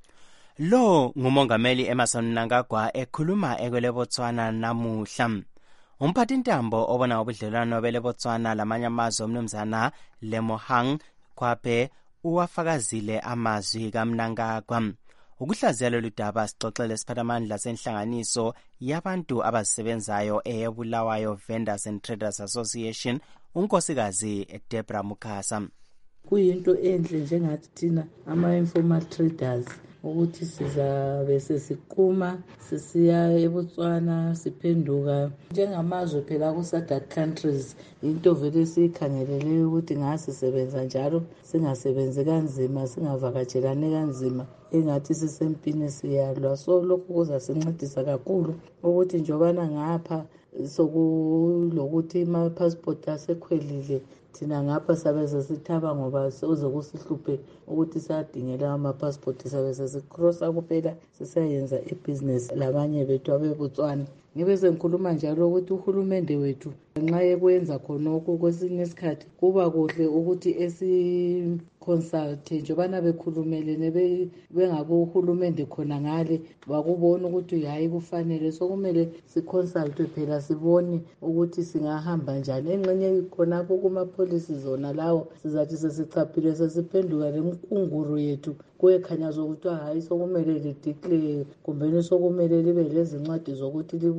Lo ngumongameli Emmerson Mnangagwa ekhuluma ekwele Botswana namuhla. Umphathintambo obona ubudlelwano bele Botswana lamanye amazwe omnumzana Lemohang Khwape uwafakazile amazwi kaMnangagwa. Ukuhlaziya lolu daba sixoxele isiphathamandla senhlanganiso yabantu abazisebenzayo eyebulawayo Vendors and Traders Association unkosikazi Debra Mukhasa. Kuyinto enhle njengathi thina ama-informal traders ukuthi sizabe sesiqhuma sisiya eBotswana siphenduka njengamazwe phela ku-SADC countries. Into vele siyikhangelele ukuthi ngasisebenza njalo singasebenzi kanzima singavakatshelane kanzima engathi sisempini siyalwa. So lokhu kuzasincedisa kakhulu ukuthi njobana ngapha sokulokuthi ama-passport asekhwelile thina ngapha sabe sesithaba ngoba soze kusihluphe ukuthi sadingela ama-passport sabe sesikrosa kuphela sisayenza ibhizinesi labanye bethu abeBotswana. Ngibe sengikhuluma njalo ukuthi uhulumende wethu nxa yekwenza khonokho kwesinye isikhathi kuba kuhle ukuthi esi-consult njobana bekhulumelene bengabo uhulumende khona ngale bakubona ukuthi hayi kufanele sokumele si-consult phela sibone ukuthi singahamba njani. Engxenye khonapho kuma-policy zona lawo sizathi sesichaphile sesiphenduka lenkunguru yethu kuyekhanya zokuthi hayi sokumele lideclare kumbeni sokumele libe lezincwadi zokuthi libuye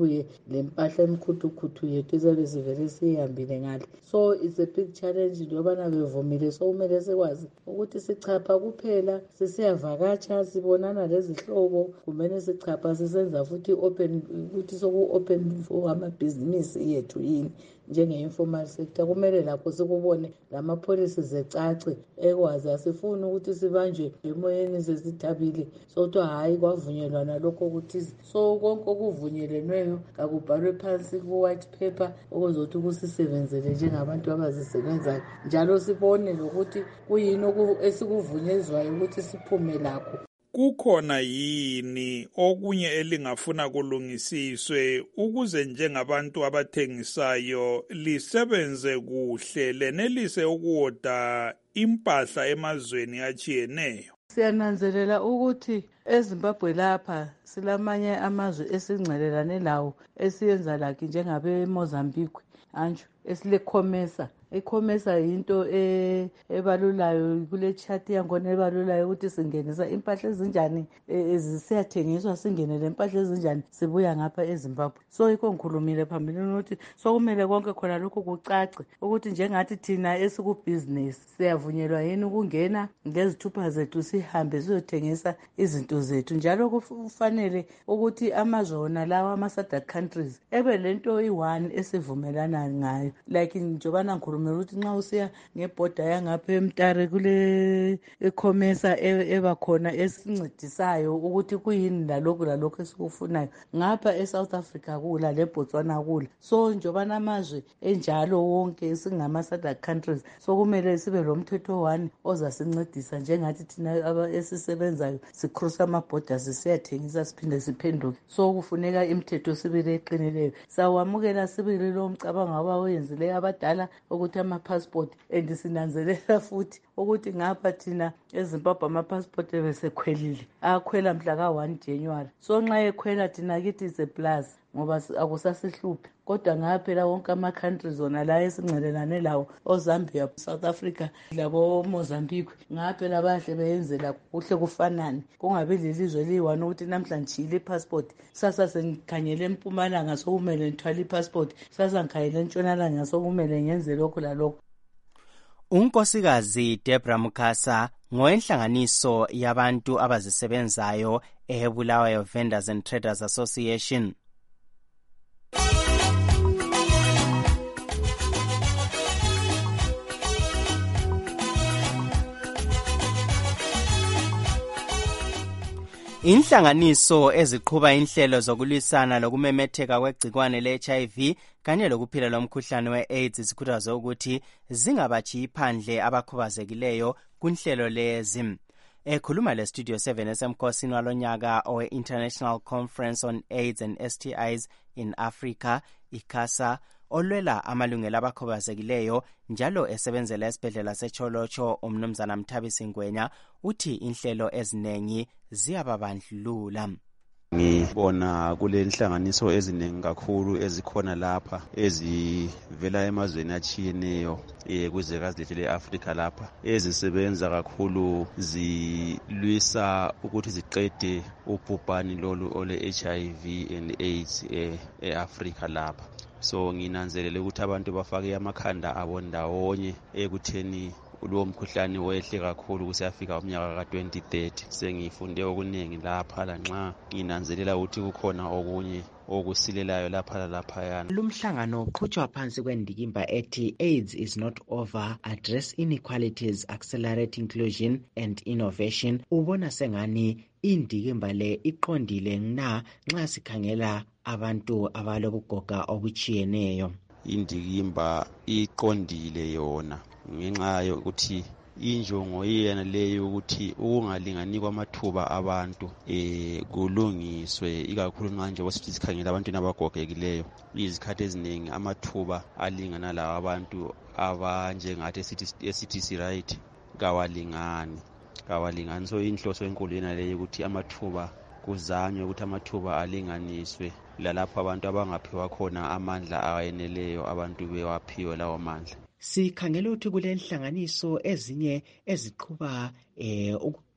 sibuye lempahla emkhuthukhuthu yethu izabe sivele siyihambile ngale. So it's a big challenge njobana bevumile, so kumele sikwazi ukuthi sichapha kuphela sisiyavakatsha sibonana lezihlobo, kumele sichapha sisenza futhi open ukuthi soku-open for amabhizinisi yethu yini njenge-informal sector. Kumele lapho sikubone lama-policies ecace ekwazi, asifuni ukuthi sibanjwe emoyeni sesithabile sokuthiwa hhayi kwavunyelwana lokho kuthize. So konke okuvunyelwenweyo kakubhalwe phansi ku-white paper okuzothi kusisebenzele njengabantu abazisebenzayo, njalo sibone lokuthi kuyini esikuvunyezwayo ukuthi siphume lakho. Kukhona yini okunye elingafuna kulungisiswe ukuze njengabantu abathengisayo lisebenze kuhle lenelise ukuwoda impahla emazweni atshiyeneyo? Siyananzelela ukuthi eZimbabwe lapha silamanye amazwe esingcelelane lawo esiyenza lakhe njengabe Mozambique anjo esilekhomesa. Ikhomesa yinto ebalulayo kule chat yangona ebalulayo ukuthi singenisa impahla ezinjani ezisiyathengiswa, singenele impahla ezinjani sibuya ngapha eZimbabwe. So yikho ngikhulumile phambilini ukuthi sokumele konke khona lokho kucace ukuthi njengathi thina esikubhizinesi siyavunyelwa yini ukungena ngezithupha zethu sihambe siyothengisa izinto zethu, njalo kufanele ukuthi amazwe wona lawa ama-SADC countries ebe lento iyi-one esivumelana ngayo, like njobana ngikhulumile ukuthi nxa usiya ngebhoda yangapha eMtare kule ekhomesa eba khona esincedisayo ukuthi kuyini lalokhu lalokhu esikufunayo. Ngapha eSouth Africa kula leBotswana kula. So njobana amazwe enjalo wonke singama-SADC countries so kumele sibe lo mthetho one ozasincedisa njengathi thina esisebenzayo sicrossa amabhoda sisiyathengisa siphinde siphenduke. So kufuneka imithetho sibili eqinileyo. Sawamukela sibili lo mcabango abawenzileyo abadala ukuthi ama-passport, and sinanzelela futhi ukuthi ngapha thina eZimbabwe ama-passport ebesekhwelile akhwela mhla ka-one January. So nxa ekhwela thina kithi is a plus ngoba akusasihluphi, kodwa ngaphela wonke ama-countries wona la esingcelelane lawo oZambia, South Africa labo Mozambique ngaphela bahle beyenzela kuhle kufanane, kungabi lelizwe liyi-one ukuthi namhlanje ngishiyile i-passport sasa sengikhangele empumalanga sokumele ngithwale i-passport, sasa ngikhangele entshonalanga sokumele ngenze lokhu lalokhu. uNkosikazi Debra Mkhasa ngowenhlanganiso yabantu abazisebenzayo eBulawayo Vendors and Traders Association. Inhlanganiso eziqhuba inhlelo zokulwisana lokumemetheka kwegcikwane le-H I V kanye lokuphila lomkhuhlane we-AIDS zikhuthaza ukuthi zingabatshiyi phandle abakhubazekileyo kunhlelo lezi. Ekhuluma le-Studio seven esemkhosini walonyaka owe-International Conference on AIDS and S T Is in Africa, ICASA, olwela amalungelo abakhubazekileyo njalo esebenzela esibhedlela seCholocho, umnumzana Mthabisi Ngwenya uthi inhlelo ezinengi ziyababandlulula. Ngibona kule nhlanganiso eziningi kakhulu ezikhona lapha ezivela emazweni atshiyeneyo kwizwekazi lethu le-Afrika lapha ezisebenza kakhulu zilwisa ukuthi ziqede ubhubhane lolu ole-H I V and AIDS e-Afrika lapha. So nginanzelele ukuthi abantu bafake amakhanda abo ndawonye ekutheni lowo mkhuhlane wehle kakhulu kusiyafika umnyaka ka twenty thirty. Sengifunde okuningi lapha lanxa nginanzelela ukuthi kukhona okunye okusilelayo lapha laphayana. Lumhlangano uqhutshwa phansi kwendikimba ethi AIDS is not over, address inequalities, accelerate inclusion and innovation. Ubona sengani indikimba le iqondile na nxa sikhangela abantu abalobugoga obuchiyeneyo? Indikimba iqondile yona ngenxa yokuthi injongo yena leyo ukuthi ukungalingani kwamathuba abantu eh kulungiswe, ikakhulu nxa nje wasithi sikhangela abantu abagogekileyo. Izikhathi eziningi amathuba alingana lawa abantu abanjengathi esithi si right kawalingani kawalingani. So inhloso enkulu yena leyo ukuthi amathuba kuzanywe ukuthi amathuba alinganiswe lalapho abantu abangaphiwa khona amandla ayeneleyo abantu bewaphiwe lawo mandla. Sikhangela ukuthi kule nhlanganiso ezinye eziqhuba eh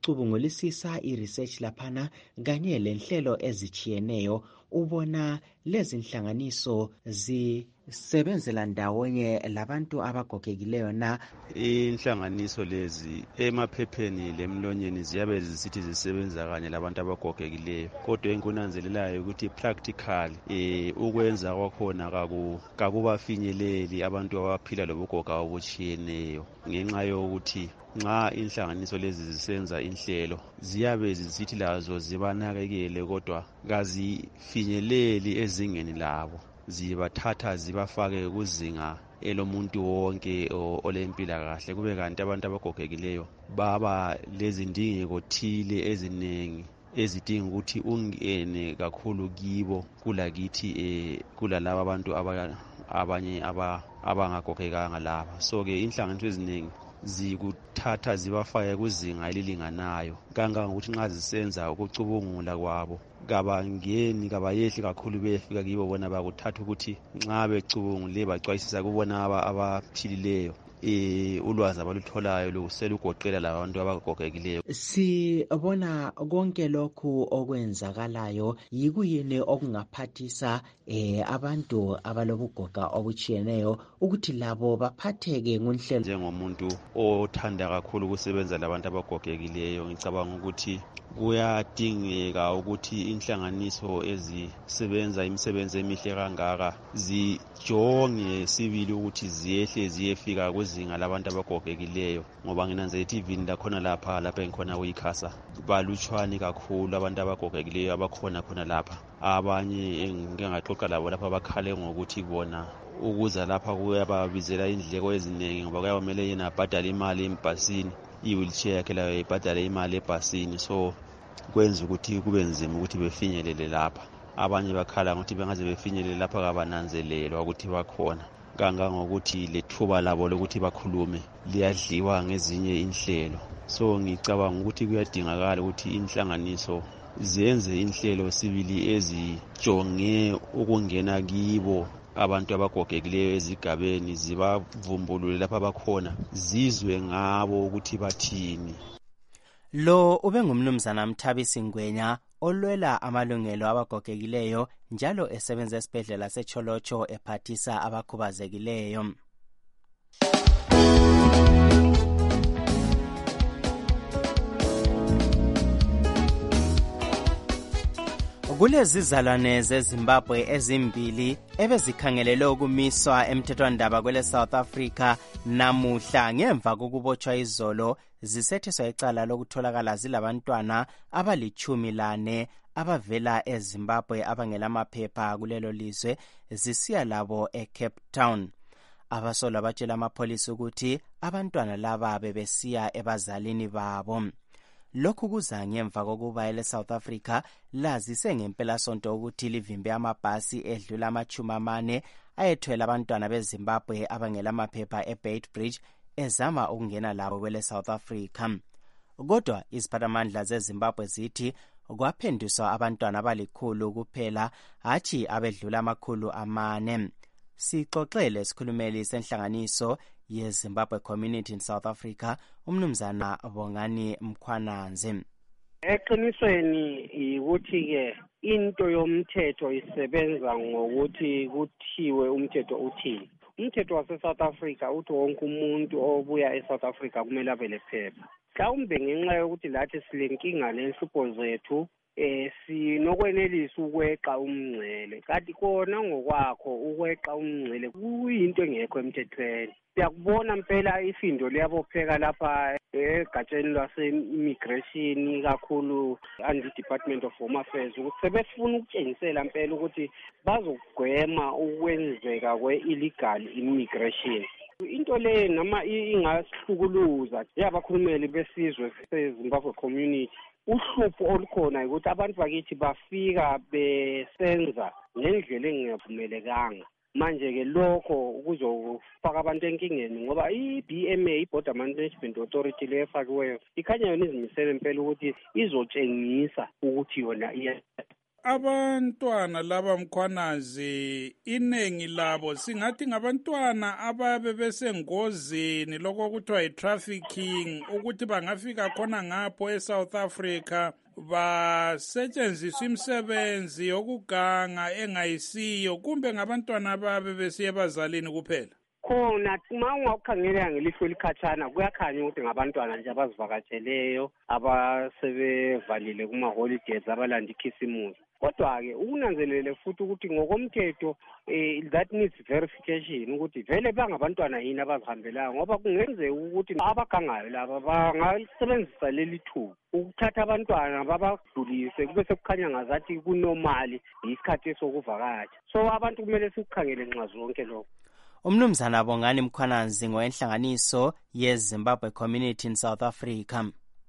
ukucubungulisisa i-research laphana kanye lenhlelo ezichiyeneyo ubona lezi nhlanganiso zisebenzela ndawonye labantu abagogekileyo na? Inhlanganiso lezi emaphepheni lemlonyeni ziyabe zisithi zisebenza kanye labantu abagogekileyo, kodwa enkunanzelelayo ukuthi practical eh ukwenza kwakhona kakubafinyeleli abantu abaphila lobugoga obuchiyeneyo, ngenxa yokuthi nxa inhlanganiso lezi zisenza inhlelo ziyabe zisithi lazo zibanakekele, kodwa kazifinyeleli ezingeni labo, zibathatha zibafake kuzinga elomuntu wonke olempilakahle, kube kanti abantu abagogekileyo baba lezindingeko thile eziningi ezidinga ukuthi ungene kakhulu kibo kulakithi eh kulalabo abantu abanye abangagogekanga laba. So ke inhlanganiso eziningi zikuthatha zibafake kuzinga elilinganayo, kangangokuthi nxa zisenza ukucubungula kwabo kabangeni kabayehli kakhulu befika kibo bona bakuthatha ukuthi nxa becubungule bacwayisisa kubona abaphilileyo eh ulwazi abalutholayo luselugoqela labantu abagogekileyo. Sibona konke lokhu okwenzakalayo yikuyini okungaphathisa eh abantu abalobugoga obuchiyeneyo ukuthi labo baphatheke ngenhlelo. Njengomuntu othanda kakhulu ukusebenza labantu abagogekileyo, ngicabanga ukuthi kuyadingeka ukuthi inhlanganiso ezisebenza imisebenzi emihle kangaka zijonge sibili ukuthi ziyehle ziyefika kuzinga labantu abagogekileyo, ngoba nginanze ukuthi even lakhona lapha lapha engikhona uyikhasa balutshwane kakhulu abantu abagogekileyo abakhona khona lapha. Abanye engingaxoxa labo lapha bakhale ngokuthi bona ukuza lapha kuyababizela indleko eziningi, ngoba kuyamele yena abhadale imali embhasini, i-wheelchair yakhe layo ibhadale imali ebhasini, so kwenza ukuthi kube nzima ukuthi befinyelele lapha. Abanye bakhala ngokuthi bengaze befinyelele lapha kabananzelelwa ukuthi bakhona, kangangokuthi lethuba labo lokuthi bakhulume liyadliwa ngezinye inhlelo. So ngicabanga ukuthi kuyadingakala ukuthi inhlanganiso zenze inhlelo sibili ezijonge ukungena kibo abantu abagogekileyo ezigabeni, zibavumbulule lapha bakhona, zizwe ngabo ukuthi bathini. Lo ube ngumnumzana Mthabisi Ngwenya olwela amalungelo abagogekileyo njalo esebenza esibhedlela seCholocho ephathisa abakhubazekileyo. Kulezizalwane zeZimbabwe ezimbili ebezikhangelele ukumiswa emthethwandaba kwele South Africa namuhla ngemva kokubotshwa izolo zisethiswa icala lokutholakala zilabantwana abalichumi lane abavela eZimbabwe abangelamaphepha kulelo lizwe zisiya labo eCape Town. Abasolwa batshela amapolisi ukuthi abantwana laba bebesiya ebazalini babo. Lokhu kuza ngemva kokuba ele South Africa lazise ngempela sonto ukuthi livimbe amabhasi edlula amachumi amane ayethwele abantwana beZimbabwe abangelamaphepha eBeitbridge ezama ukungena labo kwele South Africa. Kodwa iziphathamandla zeZimbabwe zithi kwaphenduswa abantwana abalikhulu kuphela, hatshi abedlula amakhulu amane. Sixoxele sikhulumeli senhlanganiso yeZimbabwe Community in South Africa, umnumzana Bongani Mkhwananze. Eqinisweni ukuthi ke into yomthetho isebenza ngokuthi kuthiwe umthetho uthini. Umthetho wase South Africa uthi wonke umuntu obuya eSouth Africa kumele abe lephepha. Mhlawumbe ngenxa yokuthi lathi silenkinga lenhlupho zethu eh sinokwenelisa ukweqa umngcele, kanti kona ngokwakho ukweqa umngcele kuyinto engekho emthethweni. Siyakubona impela ifindo liyabopheka lapha egatsheni lwase-immigration kakhulu and Department of Home Affairs ukuthi sebefuna ukutshengisela impela ukuthi bazogwema ukwenzeka kwe-illegal immigration. Into le nama ingasihlukuluza yabakhulumeli besizwe seZimbabwe Community. Uhlupho olukhona ukuthi abantu bakithi bafika besenza ngendlela engavumelekanga. Manje ke lokho kuzofaka abantu enkingeni ngoba i-B M A, i-Border Management Authority lefakiweyo, ikhanya yona izimisele impela ukuthi izotshengisa ukuthi yona iya. abantwana laba Mkhwanazi inengi labo singathi ngabantwana ababe besengozini lokho kuthiwa yi-trafficking ukuthi bangafika khona ngapho eSouth Africa basetshenziswa imisebenzi yokuganga engayisiyo kumbe ngabantwana ababe besiye ebazalini kuphela. Khona uma ungakukhangelela ngelihlo elikhatshana kuyakhanya ukuthi ngabantwana nje abazivakatsheleyo abasebevalile kuma-holidays abalanda ikhisimusi. Kodwa-ke ukunanzelele futhi ukuthi ngokomthetho eh, that needs verification ukuthi vele bangabantwana yini abazihambelayo ngoba kungenzeka ukuthi abagangayo laba bangasebenzisa leli thuba ukuthatha abantwana babadlulise kube sekukhanya ngazathi kunormali isikhathi sokuvakatsha. So abantu kumele sikukhangele nxa zonke lokho. Umnumzana Bongani Mkhwanazi ngowenhlanganiso yeZimbabwe Community in South Africa.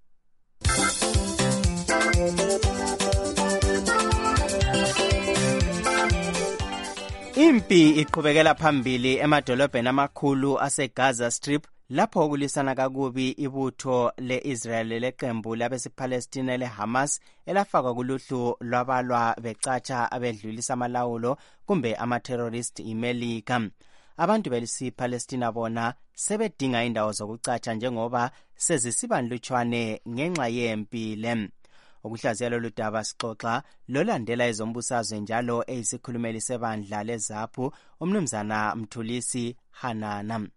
Impi iqhubekela phambili emadolobheni amakhulu aseGaza Strip lapho okulisana kakubi ibutho le-Israel leqembu labesipalestina leHamas elafakwa kuluhlu lwabalwa becatsha abedlulisa amalawulo kumbe ama-terrorist iMelika. Abantu belisi-Palestina bona sebedinga indawo zokucatsha njengoba sezisibanlutshwane ngenxa yempi le. Ukuhlaziya lolu daba sixoxa lolandela ezombusazwe njalo eyisikhulumeli sebandla leZAPU umnumzana Mthulisi Hanana.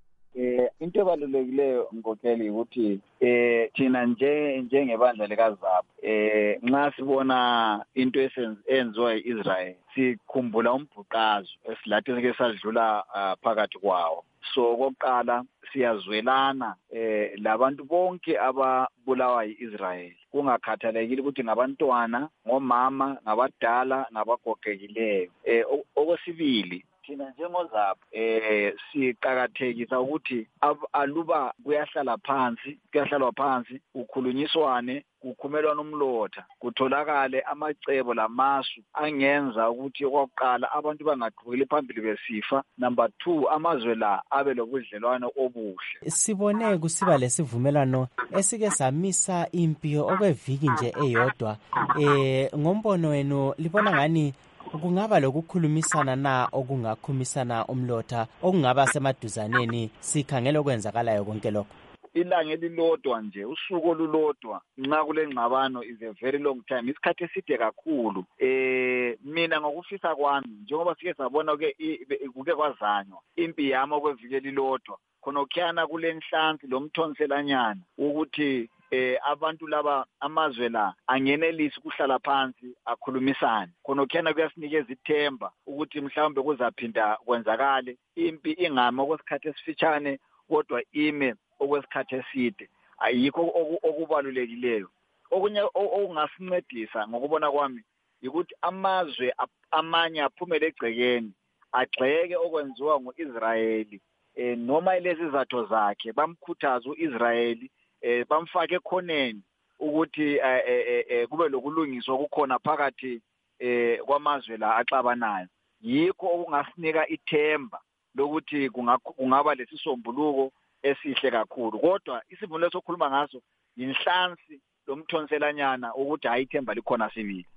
Eh into ebalulekileyo Nkokeli ukuthi eh thina nje njengebandla lekaZAPU eh nxa sibona into esenziwa eIsrael sikhumbula umbhuqazo esilathi sike sadlula phakathi kwawo. So kokuqala siyazwelana eh labantu bonke ababulawa yiIsrael kungakhathalekile ukuthi ngabantwana ngomama ngabadala ngabagogekileyo. Eh okwesibili thina njengoZAPU eh siqhakathekisa ukuthi aluba kuyahlala phansi kuyahlalwa phansi ukhulunyiswane ukhumelwana umlotha kutholakale amacebo lamasu angenza ukuthi okokuqala abantu bangaqhubekeli phambili besifa. Number two amazwe la abe lobudlelwano obuhle. Sibone kusiba lesivumelano esike samisa impi okweviki nje eyodwa eh ngombono wenu libona ngani kungaba lokukhulumisana na okungakhumisana umlotha okungaba semaduzaneni sikhangela okwenzakalayo konke lokho? Ilanga elilodwa nje usuku olulodwa nxa kule ngxabano is a very long time, isikhathi eside kakhulu. Eh mina ngokufisa kwami njengoba sike sabona ke kuke kwazanywa impi yami okweviki elilodwa khona okhiyana kule nhlansi lomthonselanyana ukuthi eh abantu laba amazwe la angenelisi kuhlala phansi akhulumisane khona okhiyana kuyasinikeza ithemba ukuthi mhlawumbe kuzaphinda kwenzakale impi ingama okwesikhathi esifitshane kodwa ime okwesikhathi eside. Ayikho okubalulekileyo. Okunye okungasincedisa ngokubona kwami ukuthi amazwe amanye aphumele egcekeni agxeke okwenziwa ngoIsrayeli eh noma lezi zatho zakhe bamkhuthaza uIsrayeli eh bamfake ekhoneni ukuthi eh kube lokulungiswa kukhona phakathi eh kwamazwe la axabanayo. Yikho okungasinika ithemba lokuthi kungaba lesisombuluko esihle kakhulu. Kodwa isivumelwano sokukhuluma ngaso inhlansi lomthonselanyana ukuthi hayi ithemba likhona sibili.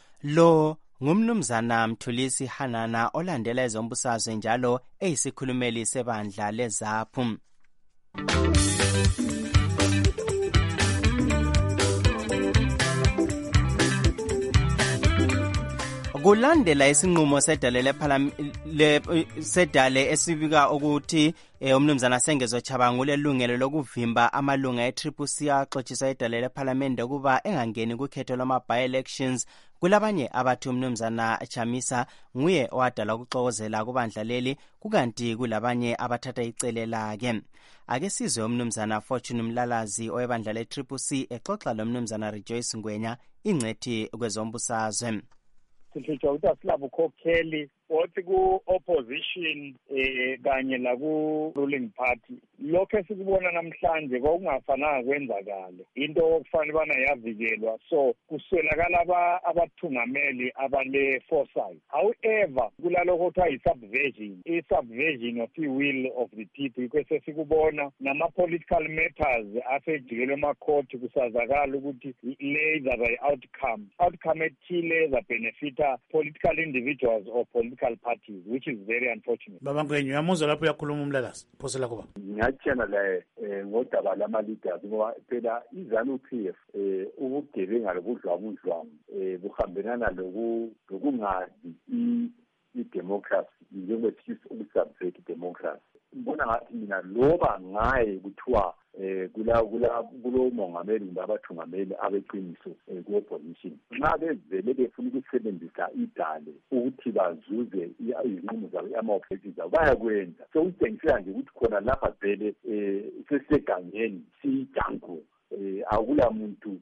Lo ngumnumzana Mthulisi Hanana olandela ezombusazwe njalo eyisikhulumeli sebandla leZAPU. Kulandela isinqumo sedale lephalamende sedale esibika ukuthi umnumzana Sengezo Chabangule elungelo lokuvimba amalunga e-Triple C axoxisa edale lephalamende ukuba engangeni kukhetho lwama by-elections. Kulabanye abathi umnumzana Chamisa nguye owadala ukuxokozela kubandla leli kukanti kulabanye abathatha icele lake. Ake sizwe umnumzana Fortune Mlalazi owebandla le-Triple C exoxa lomnumzana Rejoice Ngwenya ingcethi kwezombusazwe. Sithuthwa ukuthi asilabo ukhokheli othi ku-opposition eh kanye la ku-ruling party lokho esikubona namhlanje kwakungafananga kwenzakale into okufanele bana yavikelwa so kuswelakala abathungameli abale foresight. However kulalokho kuthiwa i-subversion i-subversion of i-will of the people yikho sesikubona nama-political matters asejikelwe emakhoti kusazakala ukuthi le izaba i-outcome outcome ethile ezabenefita political individuals or political parties, which is very unfortunate. Baba Ngwenya uyamuzwa lapho uyakhuluma umlalasi phosela kuba ngiyatshena la ngodaba lama-leaders ngoba phela izanu P F um ubugebenga lobudlwangudlwangu um buhambelana lokungazi i-democracy njengethisa ukusubvert i-democracy. Ngibona ngathi mina loba ngaye kuthiwa um kula kula kulo mongameli ngabathungameli abeqiniso ku-opposition nxa bevele befuna ukusebenzisa idale ukuthi bazuze izinqumo zabo ama-opposition zabo bayakwenza. So kutshengisela nje ukuthi khona lapha vele um sesegangeni siyijango um akula muntu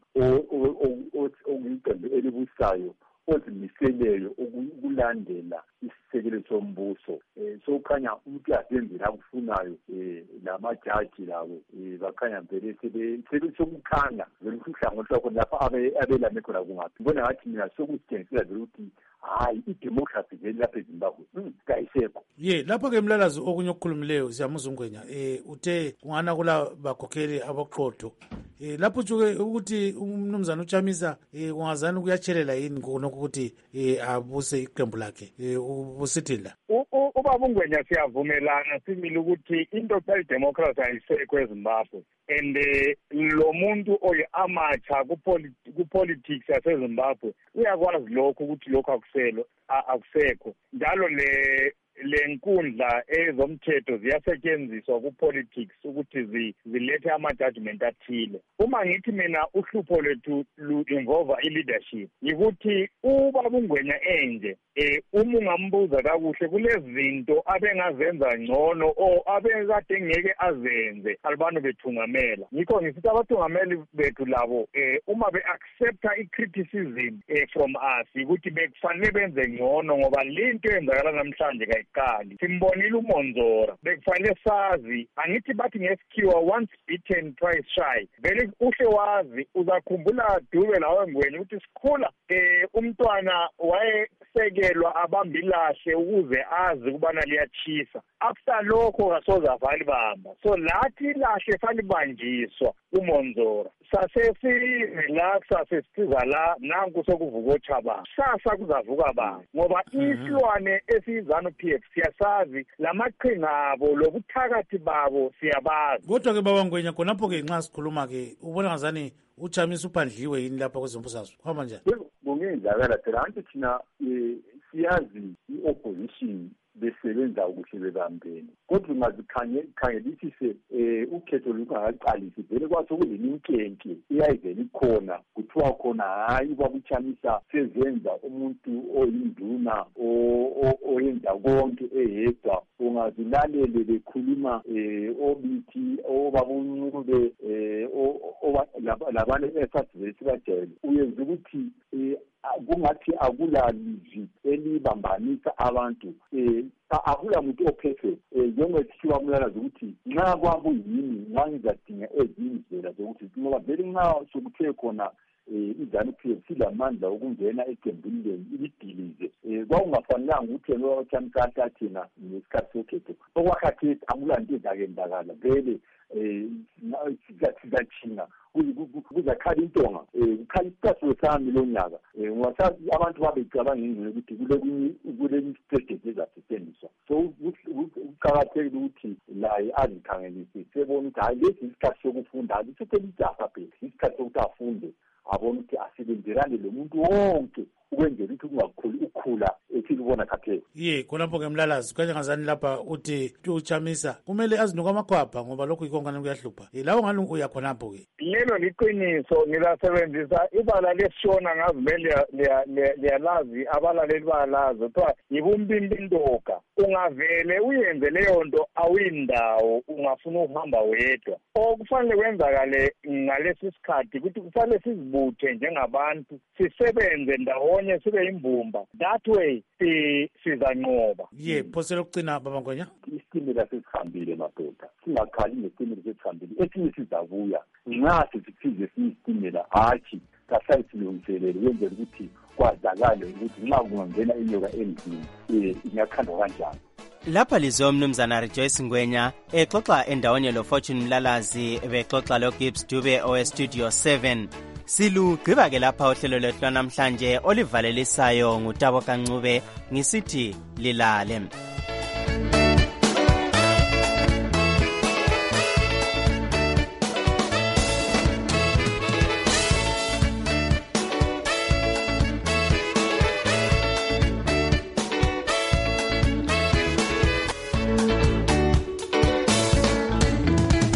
okuyiqembu elibusayo ozimiseleyo ukulandela isisekelo sombuso. um so kukhanya ukuthi asenzela akufunayo um lamajaji labo um bakhanya vele sokukhanga vele uhlangothi lwakho lapha abelame khona kungaphi. Ngibona ngathi mina sokusitshengisela vele ukuthi hayi idemocracy vele lapha eZimbabwe kayisekho. ye lapho-ke mlalazi okunye okukhulumileyo siyamuzwa uMgwenya um uthe kungana kula bakhokheli aboqotho um lapho utsho-ke ukuthi umnumzana uChamisa um kungazani kuyatshelela yini konokho ukuthi um abuse iqembu lakhe um usithini la? Ubaba uNgwenya siyavumelana simile ukuthi into kuthiwa idemocracy ayisekho eZimbabwe and lo muntu oyi-amateur kupolitics yaseZimbabwe uyakwazi lokho ukuthi lokho akuselo akusekho njalo le le nkundla ezomthetho ziyasetshenziswa ku-politics ukuthi zilethe ama-judgment athile. Uma ngithi mina uhlupho lwethu lu-involva i-leadership yikuthi ubaba uNgwenya enje um uma ungambuza kakuhle kulezi zinto abengazenza ngcono o abekade ngeke azenze alibanu bethungamela. Ngikho ngisithi abathungameli bethu labo um uma be-accepta i-criticism um from us yikuthi bekufanele benze ngcono ngoba linto eyenzakala namhlanje kayiqali. Simbonile uMonzora bekufanele sazi angithi bathi ngesikhiwa once bitten twice shy. Vele uhle wazi uzakhumbula Dube lawe Ngwenya ukuthi sikhula um umntwana wayesekelwa abambilahle ukuze azi ukubana liyachisa. After lokho kasoze avali bamba. So lathi lahle falibanjiswa uMonzora. Sase si-relaxa sesiza la nanku sokuvuka oChabanga. Sasa kuzavuka bani ngoba isilwane esiyizanu P F siyasazi lamaqhinga abo lobuthakathi babo siyabazi. Kodwa-ke baba Ngwenya khonapho-ke nxa sikhuluma-ke ubona ngazani uChamisa uphandliwe yini lapha kwezombusazwe kuhamba njani? Kungenzakala phela anti thina um siyazi i-opposition besebenza ukuhle bebambeni kodwa ungazikhangelisise um ukhetho lungakaqalisi vele kwasekule inkenke iyayivele ikhona kuthiwa khona hayi ubaba uChamisa sezenza umuntu oyinduna oyenza konke eyedwa. Ungazilalele bekhuluma um obithi obaba uNcube um labanye esasivele sibajayele uyenza ukuthi um kungathi akulalizwi elibambanisa abantu um akula muntu ophethe um njengokushiwa umlalazi ukuthi nxa kwakuyini nxa ngizadinga ezinye indlela zokuthi ngoba vele nxa sokuthe khona um izanu P F silamandla okungena eqembini lenu ilidilize um kwakungafanelanga ukuthi yena uChamisa athina ngesikhathi sokhetho okwakhathesi akulanto ezakenzakala vele um sizathina kuzakhala intonga um kukhala isicathulo sami lo nyaka um ngoba abantu babecabanga ingxenye ukuthi kule strategy ezasetshenziswa. So kuqakathekile ukuthi laye azikhangelise sebona ukuthi hayi lesi isikhathi sokufunda alisethele ijaha phela isikhathi sokuthi afunde abona ukuthi asebenzelane lo muntu wonke ukwenzela ukuthi kungakhuli ukukhula esilibona khathesi. ye khonapho-ke mlalazi kanye ngazani lapha uthi uChamisa kumele azinuka amakhwapha ngoba lokhu yikho ngane kuyahlupha um lawo ngani uya khonapho-ke. Lelo liqiniso ngilasebenzisa ibala lesishona ngazi vele liyalazi abalaleli bayalazi kuthiwa yibumbimbindoka. Ungavele uyenze leyo nto awuyindawo ungafuna ukuhamba wedwa. Okufanele kwenzakale ngalesi sikhathi ukuthi kufanele sizibuthe njengabantu sisebenze ndawonye abanye sibe imbumba. That way sizanqoba. Ye phose lokugcina baba Ngwenya. Isitimela sesihambile madoda. Singakhali nesitimela sesihambile. Esinye sizabuya. Nxa sisiphize isitimela hathi kasayisi silungiselele wenzela ukuthi kwazakale ukuthi nxa kungangena inyoka endlini eh ingakhandwa kanjani. Lapha lizo mnumzana Rejoice Ngwenya exoxa endaweni lo Fortune Mlalazi bexoxa lo Gibbs Dube o Studio seven. Silu gqiba ke lapha uhlelo lwethu namhlanje olivalelisayo ngutabo kancube ngisithi lilale.